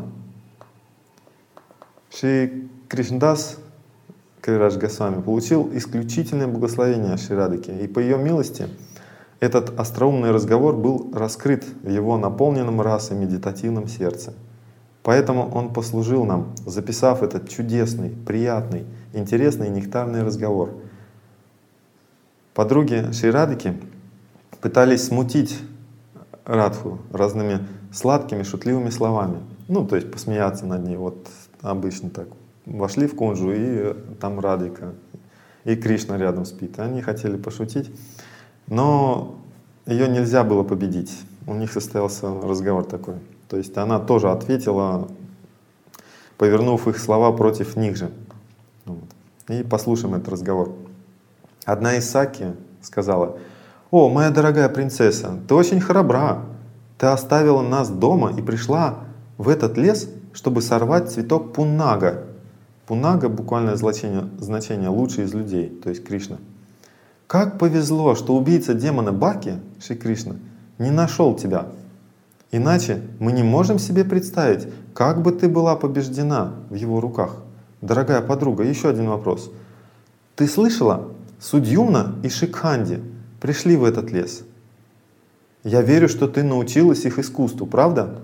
Шри Кришнадас Кавирадж Госвами получил исключительное благословение Шри Радхики, и по ее милости этот остроумный разговор был раскрыт в его наполненном расой медитативном сердце. Поэтому он послужил нам, записав этот чудесный, приятный, интересный и нектарный разговор. Подруги Шри Радхики пытались смутить Радху разными сладкими, шутливыми словами. То есть посмеяться над ней. Вот обычно так. Вошли в кунджу, и там Радхика, и Кришна рядом спит. Они хотели пошутить, но ее нельзя было победить. У них состоялся разговор такой. То есть она тоже ответила, повернув их слова против них же. И послушаем этот разговор. Одна из Саки сказала: «О, моя дорогая принцесса, ты очень храбра. Ты оставила нас дома и пришла в этот лес, чтобы сорвать цветок пуннага». Пуннага — буквальное значение «лучший из людей», то есть Кришна. Как повезло, что убийца демона Баки, Шри Кришна, не нашел тебя. Иначе мы не можем себе представить, как бы ты была побеждена в его руках. Дорогая подруга, еще один вопрос. Ты слышала? Судьюмна и Шикханди пришли в этот лес. Я верю, что ты научилась их искусству, правда?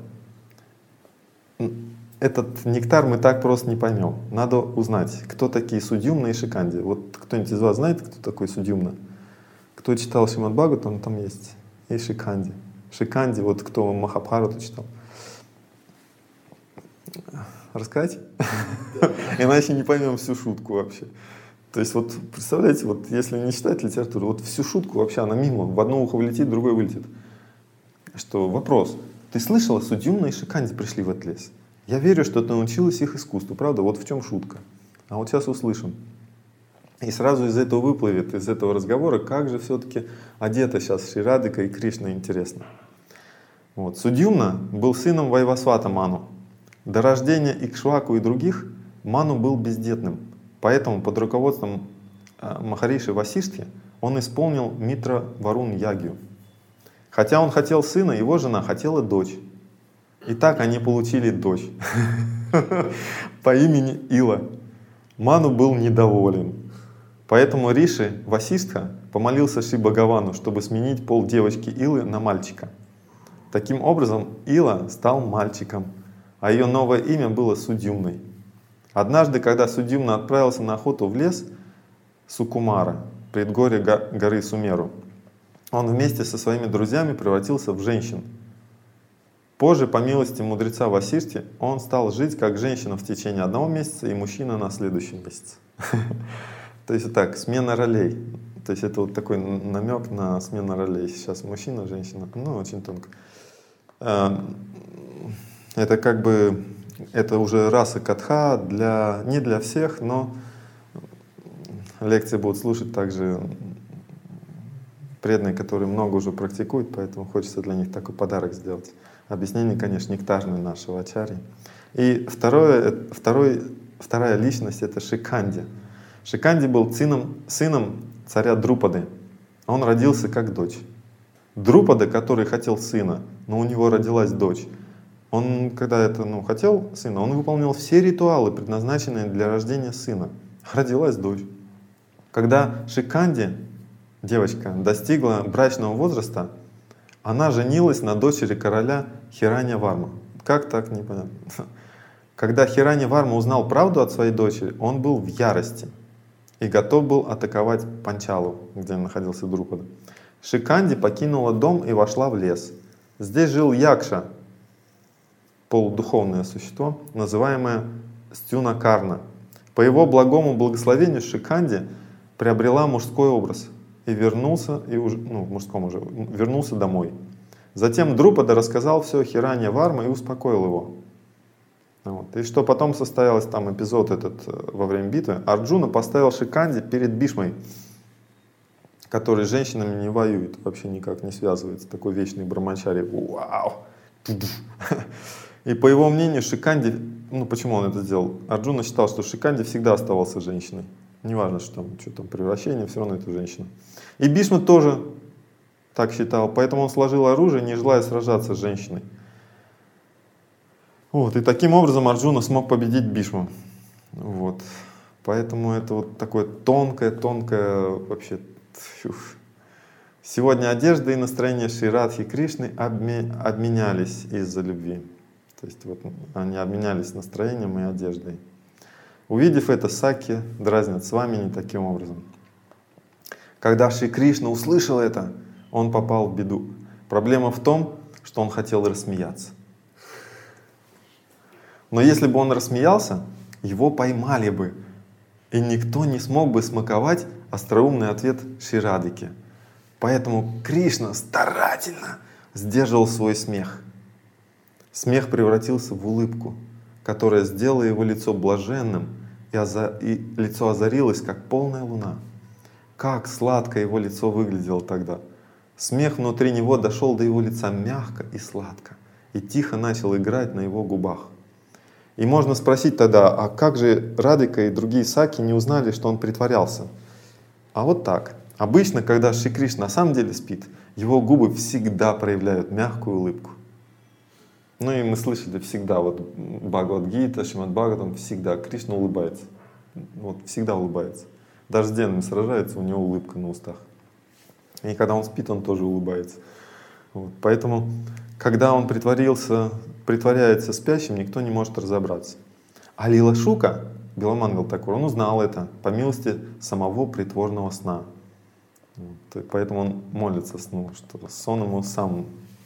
Этот нектар мы так просто не поймем. Надо узнать, кто такие Судьюмна и Шикханди. Вот кто-нибудь из вас знает, кто такой Судьюмна? Кто читал Шримад Бхагаватам, там есть и Шикханди. Шиканди, вот кто Махабхарату читал. Рассказать? Иначе не поймем всю шутку вообще. То есть вот представляете, вот если не читать литературу, вот всю шутку вообще она мимо, в одно ухо влетит, в другое вылетит. Что вопрос, ты слышала, Судьюмна и Шиканди пришли в этот лес? Я верю, что ты научилась их искусству, правда? Вот в чем шутка. А вот сейчас услышим. И сразу из этого выплывет, из этого разговора, как же все-таки одета сейчас Шри Радхика и Кришна, интересно. Вот. Судьюмна был сыном Вайвасвата Ману. До рождения Икшваку и других Ману был бездетным. Поэтому под руководством Махариши Васиштхи он исполнил Митра Варун Ягью. Хотя он хотел сына, его жена хотела дочь. И так они получили дочь по имени Ила. Ману был недоволен. Поэтому Риши Васиштха помолился Шри Бхагавану, чтобы сменить пол девочки Илы на мальчика. Таким образом, Ила стал мальчиком, а ее новое имя было Судьюмной. Однажды, когда Судьюмна отправился на охоту в лес Сукумара, предгорье горы Сумеру, он вместе со своими друзьями превратился в женщин. Позже, по милости мудреца Васиштхи, он стал жить как женщина в течение 1 месяца и мужчина на следующий месяц. То есть так, смена ролей. То есть это вот такой намек на смену ролей. Сейчас мужчина, женщина. Ну, очень тонко. Это как бы, это уже раса катха, не для всех, но лекции будут слушать также преданные, которые много уже практикуют, поэтому хочется для них такой подарок сделать. Объяснение, конечно, нектарное нашего ачарьи. И вторая личность — это Шиканди. Шиканди был сыном царя Друпады. Он родился как дочь. Друпада, который хотел сына, но у него родилась дочь. Он, когда хотел сына, он выполнил все ритуалы, предназначенные для рождения сына. Родилась дочь. Когда Шиканди, девочка, достигла брачного возраста, она женилась на дочери короля Хиранья-Варма. Как так, непонятно. Когда Хиранья-Варма узнал правду от своей дочери, он был в ярости и готов был атаковать Панчалу, где находился Друпада. Шиканди покинула дом и вошла в лес. Здесь жил Якша, полудуховное существо, называемое Стюнакарна. По его благому благословению Шиканди приобрела мужской образ и вернулся домой. Затем Друпада рассказал все Хиранья-Варма и успокоил его. Вот. И что потом состоялось там эпизод этот во время битвы, Арджуна поставил Шиканди перед Бишмой, который с женщинами не воюет, вообще никак не связывается, такой вечный брамачари. Вау! И по его мнению, Шиканди, почему он это сделал? Арджуна считал, что Шиканди всегда оставался женщиной. Неважно, что там превращение, все равно это женщина. И Бишма тоже так считал, поэтому он сложил оружие, не желая сражаться с женщиной. Вот, и таким образом Арджуна смог победить Бишму. Вот. Поэтому это вот такое тонкое вообще. Сегодня одежда и настроение Шри Радхи и Кришны обменялись из-за любви. То есть вот они обменялись настроением и одеждой. Увидев это, Саки дразнят с вами не таким образом. Когда Шри Кришна услышал это, он попал в беду. Проблема в том, что он хотел рассмеяться. Но если бы он рассмеялся, его поймали бы, и никто не смог бы смаковать остроумный ответ Шри Радхики. Поэтому Кришна старательно сдерживал свой смех. Смех превратился в улыбку, которая сделала его лицо блаженным, и лицо озарилось, как полная луна. Как сладко его лицо выглядело тогда. Смех внутри него дошел до его лица мягко и сладко, и тихо начал играть на его губах. И можно спросить тогда, а как же Радхика и другие саки не узнали, что он притворялся? А вот так. Обычно, когда Шри Кришна на самом деле спит, его губы всегда проявляют мягкую улыбку. Ну и мы слышали всегда, вот Бхагавад-гита, Шримад Бхагаватам, всегда Кришна улыбается. Вот всегда улыбается. Даже с демонами сражается, у него улыбка на устах. И когда он спит, он тоже улыбается. Вот. Поэтому, когда он притворяется спящим, никто не может разобраться. А Лила Шука, Биламангал Такур, он узнал это по милости самого притворного сна. Вот. Поэтому он молится сну, что сон ему сам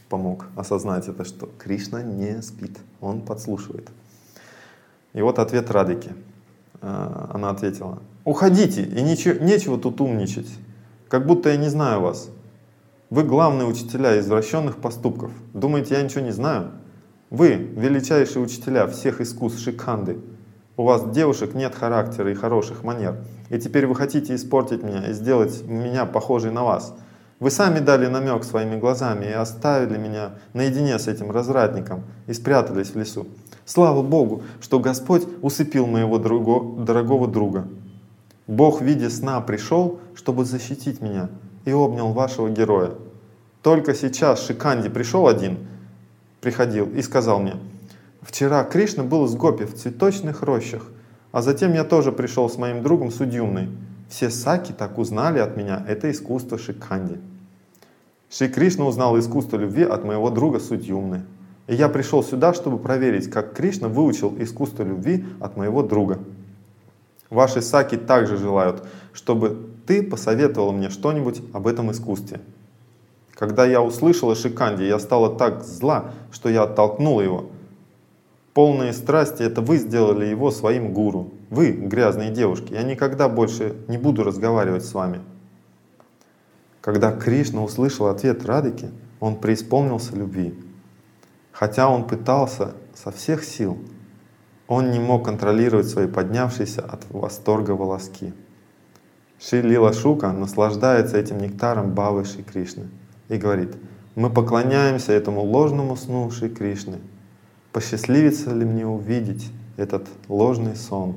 помог осознать это, что Кришна не спит, он подслушивает. И вот ответ Радхики. Она ответила: уходите, и нечего тут умничать, как будто я не знаю вас. Вы главные учителя извращенных поступков. Думаете, я ничего не знаю? Вы величайшие учителя всех искусств Шикханды. У вас девушек нет характера и хороших манер. И теперь вы хотите испортить меня и сделать меня похожей на вас. Вы сами дали намек своими глазами и оставили меня наедине с этим развратником и спрятались в лесу. Слава Богу, что Господь усыпил моего дорогого друга. Бог в виде сна пришел, чтобы защитить меня, и обнял вашего героя. Только сейчас Шикханди приходил и сказал мне: вчера Кришна был с гопи в цветочных рощах, а затем я тоже пришел с моим другом Судьюмной. Все саки так узнали от меня это искусство Шикханди. Шри Кришна узнал искусство любви от моего друга Судьюмны. И я пришел сюда, чтобы проверить, как Кришна выучил искусство любви от моего друга. Ваши саки также желают, чтобы ты посоветовал мне что-нибудь об этом искусстве. Когда я услышала Шикханди, я стала так зла, что я оттолкнула его. Полные страсти — это вы сделали его своим гуру. Вы, грязные девушки, я никогда больше не буду разговаривать с вами. Когда Кришна услышал ответ Радхики, он преисполнился любви. Хотя он пытался со всех сил, он не мог контролировать свои поднявшиеся от восторга волоски. Шри Лила Шука наслаждается этим нектаром Бхавы Шри Кришны и говорит: мы поклоняемся этому ложному сну Шри Кришны. Посчастливится ли мне увидеть этот ложный сон?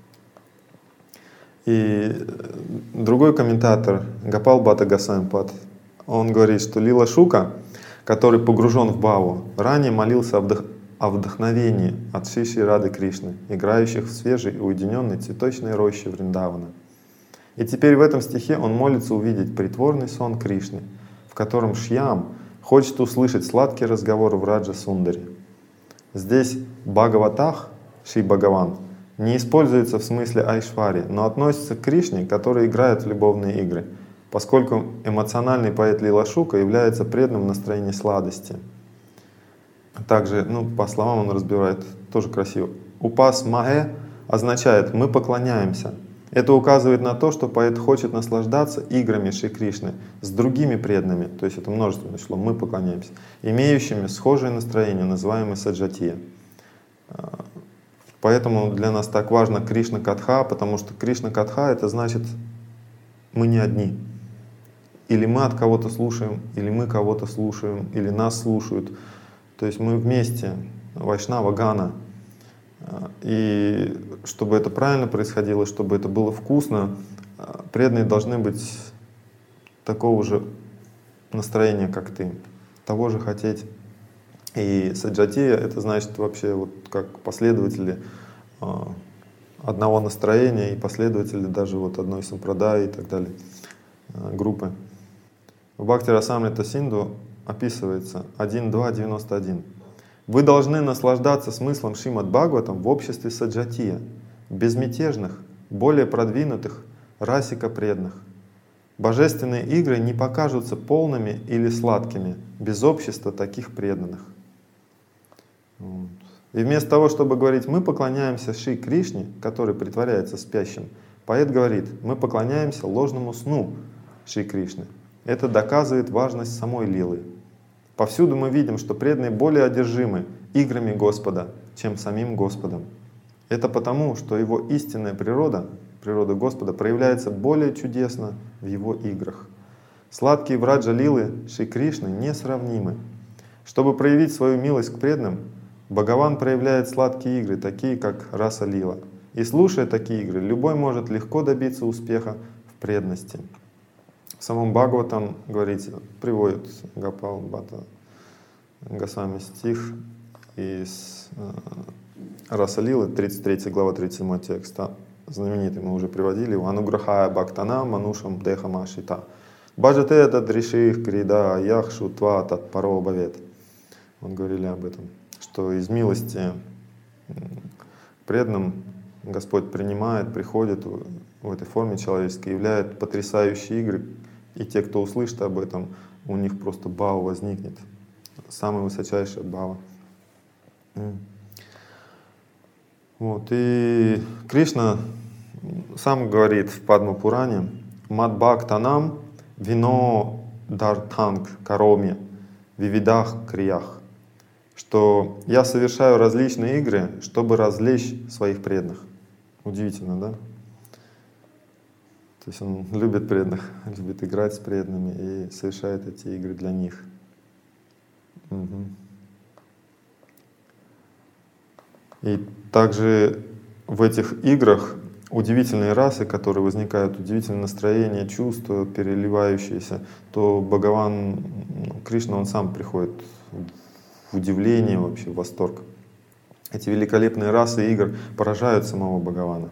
И другой комментатор, Гопал Бхатта Госвами Пад, он говорит, что Лила Шука, который погружен в Бхаву, ранее молился о вдохновении от Шри Рады Кришны, играющих в свежей и уединенной цветочной роще Вриндавана. И теперь в этом стихе он молится увидеть притворный сон Кришны, в котором Шьям хочет услышать сладкий разговор в Раджа Сундари. Здесь Бхагаватах, Шри Бхагаван, не используется в смысле Айшвари, но относится к Кришне, который играет в любовные игры, поскольку эмоциональный поэт Лила Шука является преданным настроению сладости. Также, по словам он разбирает, тоже красиво. Упас Махе означает «мы поклоняемся». Это указывает на то, что поэт хочет наслаждаться играми Шри Кришны с другими преданными, то есть это множественное число, мы поклоняемся, имеющими схожее настроение, называемое саджатия. Поэтому для нас так важно Кришна Катха, потому что Кришна Катха — это значит мы не одни. Или мы от кого-то слушаем, или мы кого-то слушаем, или нас слушают. То есть мы вместе, Вайшнава Гана. И чтобы это правильно происходило, чтобы это было вкусно, преданные должны быть такого же настроения, как ты, того же хотеть. И саджатия — это значит вообще вот как последователи одного настроения и последователи даже вот одной сампрадаи и так далее, группы. В Бхакти Расамрита Синду описывается 1.2.91. Вы должны наслаждаться смыслом Шримад Бхагаватам в обществе саджатия, безмятежных, более продвинутых, расика преданных. Божественные игры не покажутся полными или сладкими без общества таких преданных. И вместо того, чтобы говорить «мы поклоняемся Шри Кришне», который притворяется спящим, поэт говорит «мы поклоняемся ложному сну Шри Кришны». Это доказывает важность самой лилы. Повсюду мы видим, что преданные более одержимы играми Господа, чем самим Господом. Это потому, что его истинная природа, природа Господа, проявляется более чудесно в его играх. Сладкие враджа лилы Шри Кришны несравнимы. Чтобы проявить свою милость к преданным, Бхагаван проявляет сладкие игры, такие как раса лила. И слушая такие игры, любой может легко добиться успеха в преданности. В самом Бхагаватам, говорится, приводит Гопал Бхатта Госвами стих из Раса Лилы, 33 глава, 37 текст. Знаменитый, мы уже приводили его. Ануграхая бхактана манушам дехам ашита. Баджате тадриших крида яхшу тва тат паро бавет. Мы говорили об этом, что из милости преданным Господь приходит в этой форме человеческой, являет потрясающие игры. И те, кто услышит об этом, у них просто бхава возникнет. самая высочайшая бхава. Вот. И Кришна сам говорит в Падма-пуране: «Мадбхактанам вино дартанг кароми вивидах криях», что я совершаю различные игры, чтобы развлечь своих преданных. Удивительно, да? То есть он любит преданных, любит играть с преданными и совершает эти игры для них. Угу. И также в этих играх удивительные расы, которые возникают, удивительное настроение, чувства, переливающиеся, то Бхагаван Кришна, он сам приходит в удивление, вообще в восторг. Эти великолепные расы игр поражают самого Бхагавана.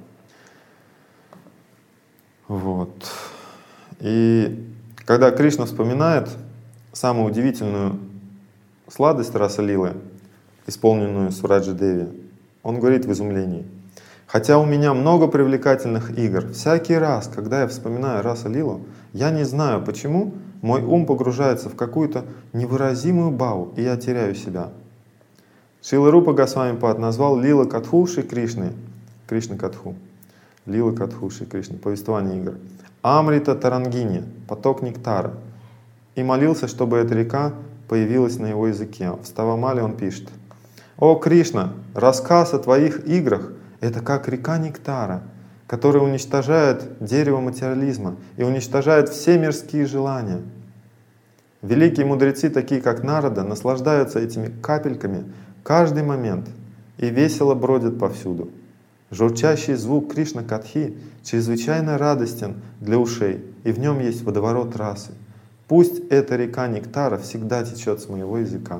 Вот. И когда Кришна вспоминает самую удивительную сладость раса лилы, исполненную Сураджи Деви, он говорит в изумлении: «Хотя у меня много привлекательных игр, всякий раз, когда я вспоминаю раса лилу, я не знаю почему, мой ум погружается в какую-то невыразимую бхаву, и я теряю себя». Шрила Рупа Госвами Пад назвал Лила Катху Шри Кришны, Кришна Катху, Лила Катху Шри Кришны, повествование игр, Амрита Тарангини, поток нектара, и молился, чтобы эта река появилась на его языке. В Ставамале он пишет: «О Кришна, рассказ о твоих играх — это как река нектара, которая уничтожает дерево материализма и уничтожает все мирские желания. Великие мудрецы, такие как Нарада, наслаждаются этими капельками каждый момент и весело бродят повсюду. Журчащий звук Кришна Катхи чрезвычайно радостен для ушей, и в нем есть водоворот расы. Пусть эта река нектара всегда течет с моего языка».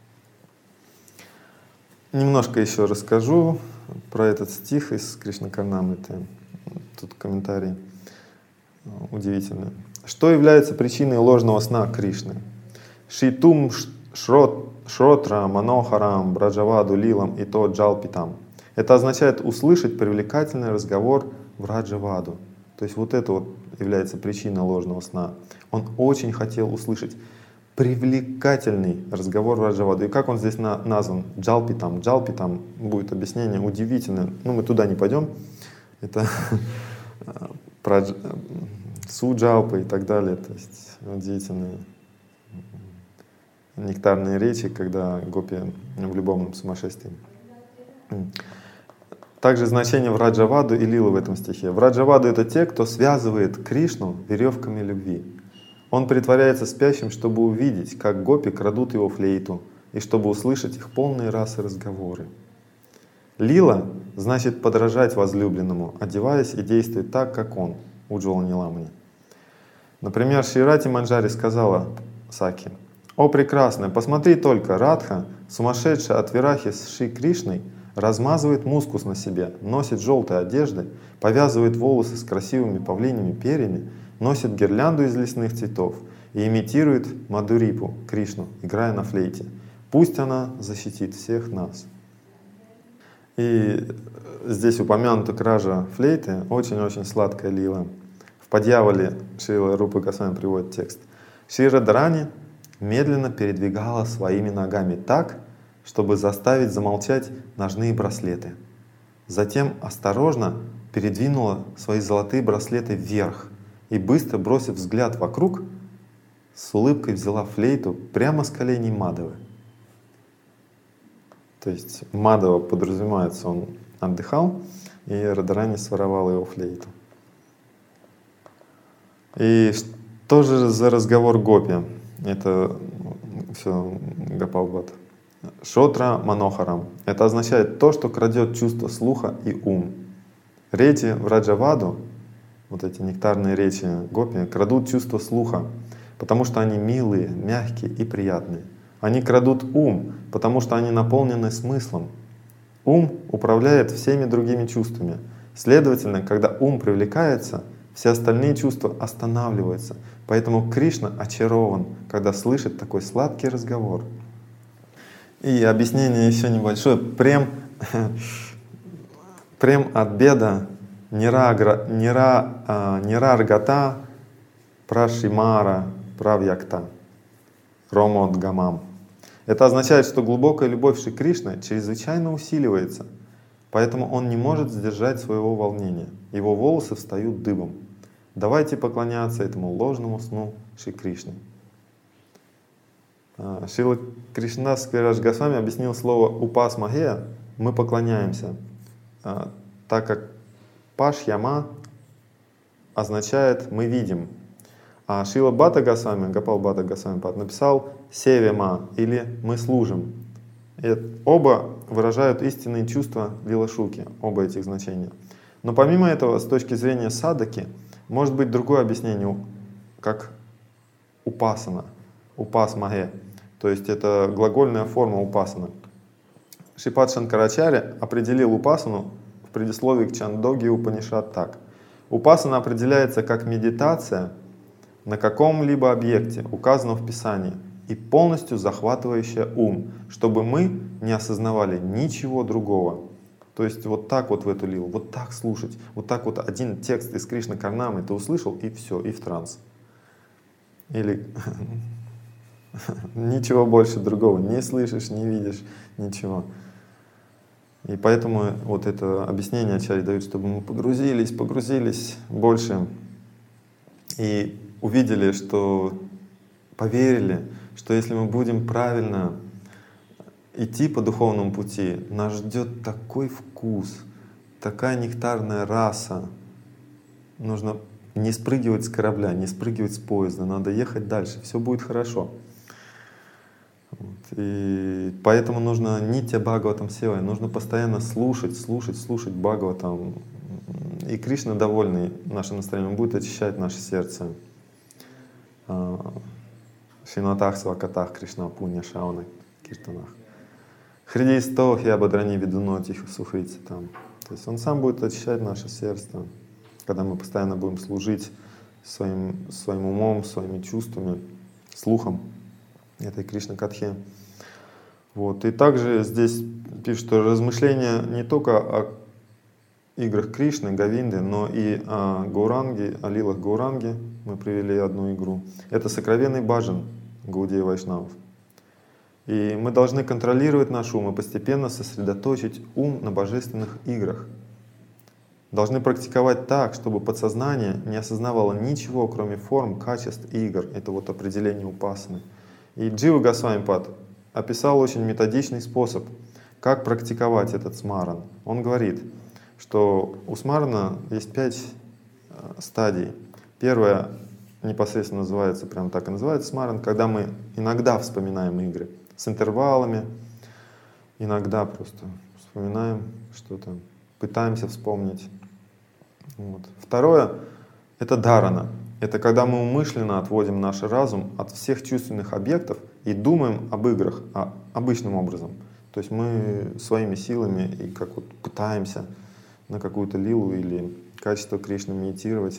Немножко еще расскажу про этот стих из Кришна Карнамриты. Тут комментарий удивительный. Что является причиной ложного сна Кришны? Шитум шротра манохарам браджаваду лилам и то джалпитам. Это означает услышать привлекательный разговор в Раджаваду. То есть вот это вот является причиной ложного сна. Он очень хотел услышать привлекательный разговор в Раджаваду. И как он здесь назван? Джалпитам. Джалпитам будет объяснение удивительное. Ну, мы туда не пойдем. Это про суджалпы и так далее. То есть удивительные нектарные речи, когда гопи в любом сумасшествии. Также значение в Раджаваду и лилы в этом стихе. В Раджаваду — это те, кто связывает Кришну веревками любви. Он притворяется спящим, чтобы увидеть, как гопи крадут его флейту, и чтобы услышать их полные расы разговоры. Лила значит подражать возлюбленному, одеваясь и действуя так, как он, Уджвала Ниламани. Например, Шрирати Манджари сказала Саки: «О прекрасная, посмотри только, Радха, сумасшедшая от вирахи с Шри Кришной, размазывает мускус на себе, носит желтые одежды, повязывает волосы с красивыми павлиньими перьями, носит гирлянду из лесных цветов и имитирует Мадурипу, Кришну, играя на флейте. Пусть она защитит всех нас». И здесь упомянута кража флейты, очень-очень сладкая лила. В Падьявале Шрила Рупа Госвами приводит текст. Шри Радхарани медленно передвигала своими ногами так, чтобы заставить замолчать ножные браслеты. Затем осторожно передвинула свои золотые браслеты вверх и, быстро бросив взгляд вокруг, с улыбкой взяла флейту прямо с коленей Мадавы. То есть Мадава, подразумевается, он отдыхал, и Радхарани своровала его флейту. И что же за разговор гопи? Это все Гопал Бхатта. Шотра манохарам. Это означает то, что крадет чувство слуха и ум. Речи в Раджаваду, вот эти нектарные речи гопи, крадут чувство слуха, потому что они милые, мягкие и приятные. Они крадут ум, потому что они наполнены смыслом. Ум управляет всеми другими чувствами. Следовательно, когда ум привлекается, все остальные чувства останавливаются. Поэтому Кришна очарован, когда слышит такой сладкий разговор. И объяснение еще небольшое. Прем от беда нираргата прашимара правьякта ромодгамам. Это означает, что глубокая любовь Шри Кришны чрезвычайно усиливается, поэтому он не может сдержать своего волнения. Его волосы встают дыбом. Давайте поклоняться этому ложному сну Шри Кришны. Шрила Кришнадас Кавираж Госвами объяснил слово «упасмахея» — мы поклоняемся, так как «пашьяма» означает «мы видим». А Шрила Бхатта Госвами, Гопал Бхатта Госвами написал «севема» или «мы служим». И оба выражают истинные чувства Лила-шуки, оба этих значения. Но помимо этого, с точки зрения садаки, может быть другое объяснение, как упасана, упасмахе. То есть это глагольная форма упасана. Шрипад Шанкарачарья определил упасану в предисловии к Чандоги Упанишад так. Упасана определяется как медитация на каком-либо объекте, указанном в Писании, и полностью захватывающая ум, чтобы мы не осознавали ничего другого. То есть вот так вот в эту лилу, вот так слушать, вот так вот один текст из Кришна Карнамы ты услышал, и все, и в транс. Или ничего больше другого не слышишь, не видишь, ничего. И поэтому вот это объяснение Ачарьи дают, чтобы мы погрузились больше и увидели, что поверили, что если мы будем правильно идти по духовному пути, нас ждет такой вкус, такая нектарная раса. Нужно не спрыгивать с корабля, не спрыгивать с поезда, надо ехать дальше, все будет хорошо. Вот. И поэтому нужно нитья Бхагаватам севой, нужно постоянно слушать Бхагаватам. И Кришна, довольный нашим настроением, будет очищать наше сердце. Шинатах Свакатах Кришна Пунья Шауна Киртанах. Хридисто Хьябадрани Видунотих Сухрицы там. То есть Он сам будет очищать наше сердце, когда мы постоянно будем служить своим умом, своими чувствами, слухом этой Кришна-катхе. Вот. И также здесь пишут, что размышления не только о играх Кришны, Говинды, но и о Гауранге, о лилах Гауранги. Мы привели одну игру. Это сокровенный баджан Гаудия Вайшнавов. И мы должны контролировать наш ум и постепенно сосредоточить ум на божественных играх. Должны практиковать так, чтобы подсознание не осознавало ничего, кроме форм, качеств и игр. Это вот определение упасаны. И Джива Госвамипад описал очень методичный способ, как практиковать этот смаран. Он говорит, что у смарана есть 5 стадий. Первая непосредственно называется, прям так и называется смаран, когда мы иногда вспоминаем игры с интервалами, иногда просто вспоминаем что-то, пытаемся вспомнить. Вот. Второе — это дхарана. Это когда мы умышленно отводим наш разум от всех чувственных объектов и думаем об играх обычным образом. То есть мы своими силами и как вот пытаемся на какую-то лилу или качество Кришны медитировать.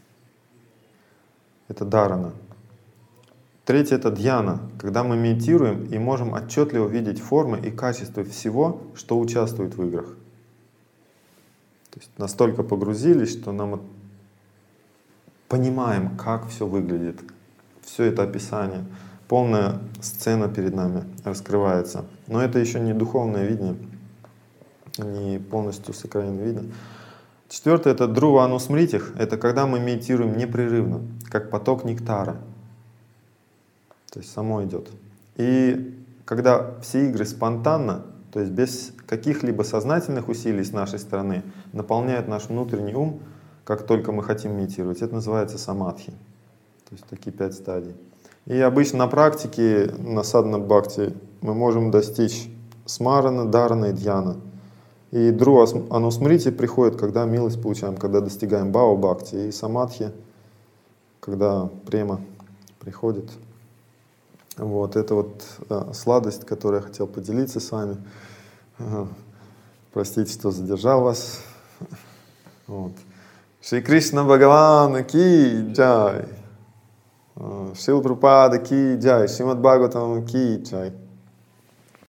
Это дхарана. Третье — это дьяна, когда мы медитируем и можем отчетливо видеть формы и качества всего, что участвует в играх. То есть настолько погрузились, что нам понимаем, как все выглядит, все это описание, полная сцена перед нами раскрывается. Но это еще не духовное видение, не полностью сокровенное видение. Четвертое — это друва анусмритих, это когда мы медитируем непрерывно, как поток нектара. То есть само идет. И когда все игры спонтанно, то есть без каких-либо сознательных усилий с нашей стороны, наполняют наш внутренний ум, как только мы хотим медитировать, это называется самадхи. То есть такие 5 стадий. И обычно на практике, на садхана-бхакти, мы можем достичь смарана, дхарана и дьяна. И друва анусмрити приходит, когда милость получаем, когда достигаем бхава-бхакти. И самадхи, когда према приходит. Вот, это вот сладость, которую я хотел поделиться с вами. Простите, что задержал вас. Вот. Шри Кришна Бхагавана ки джай. Шрила Прабхупада ки джай. Шримад Бхагаватам ки джай.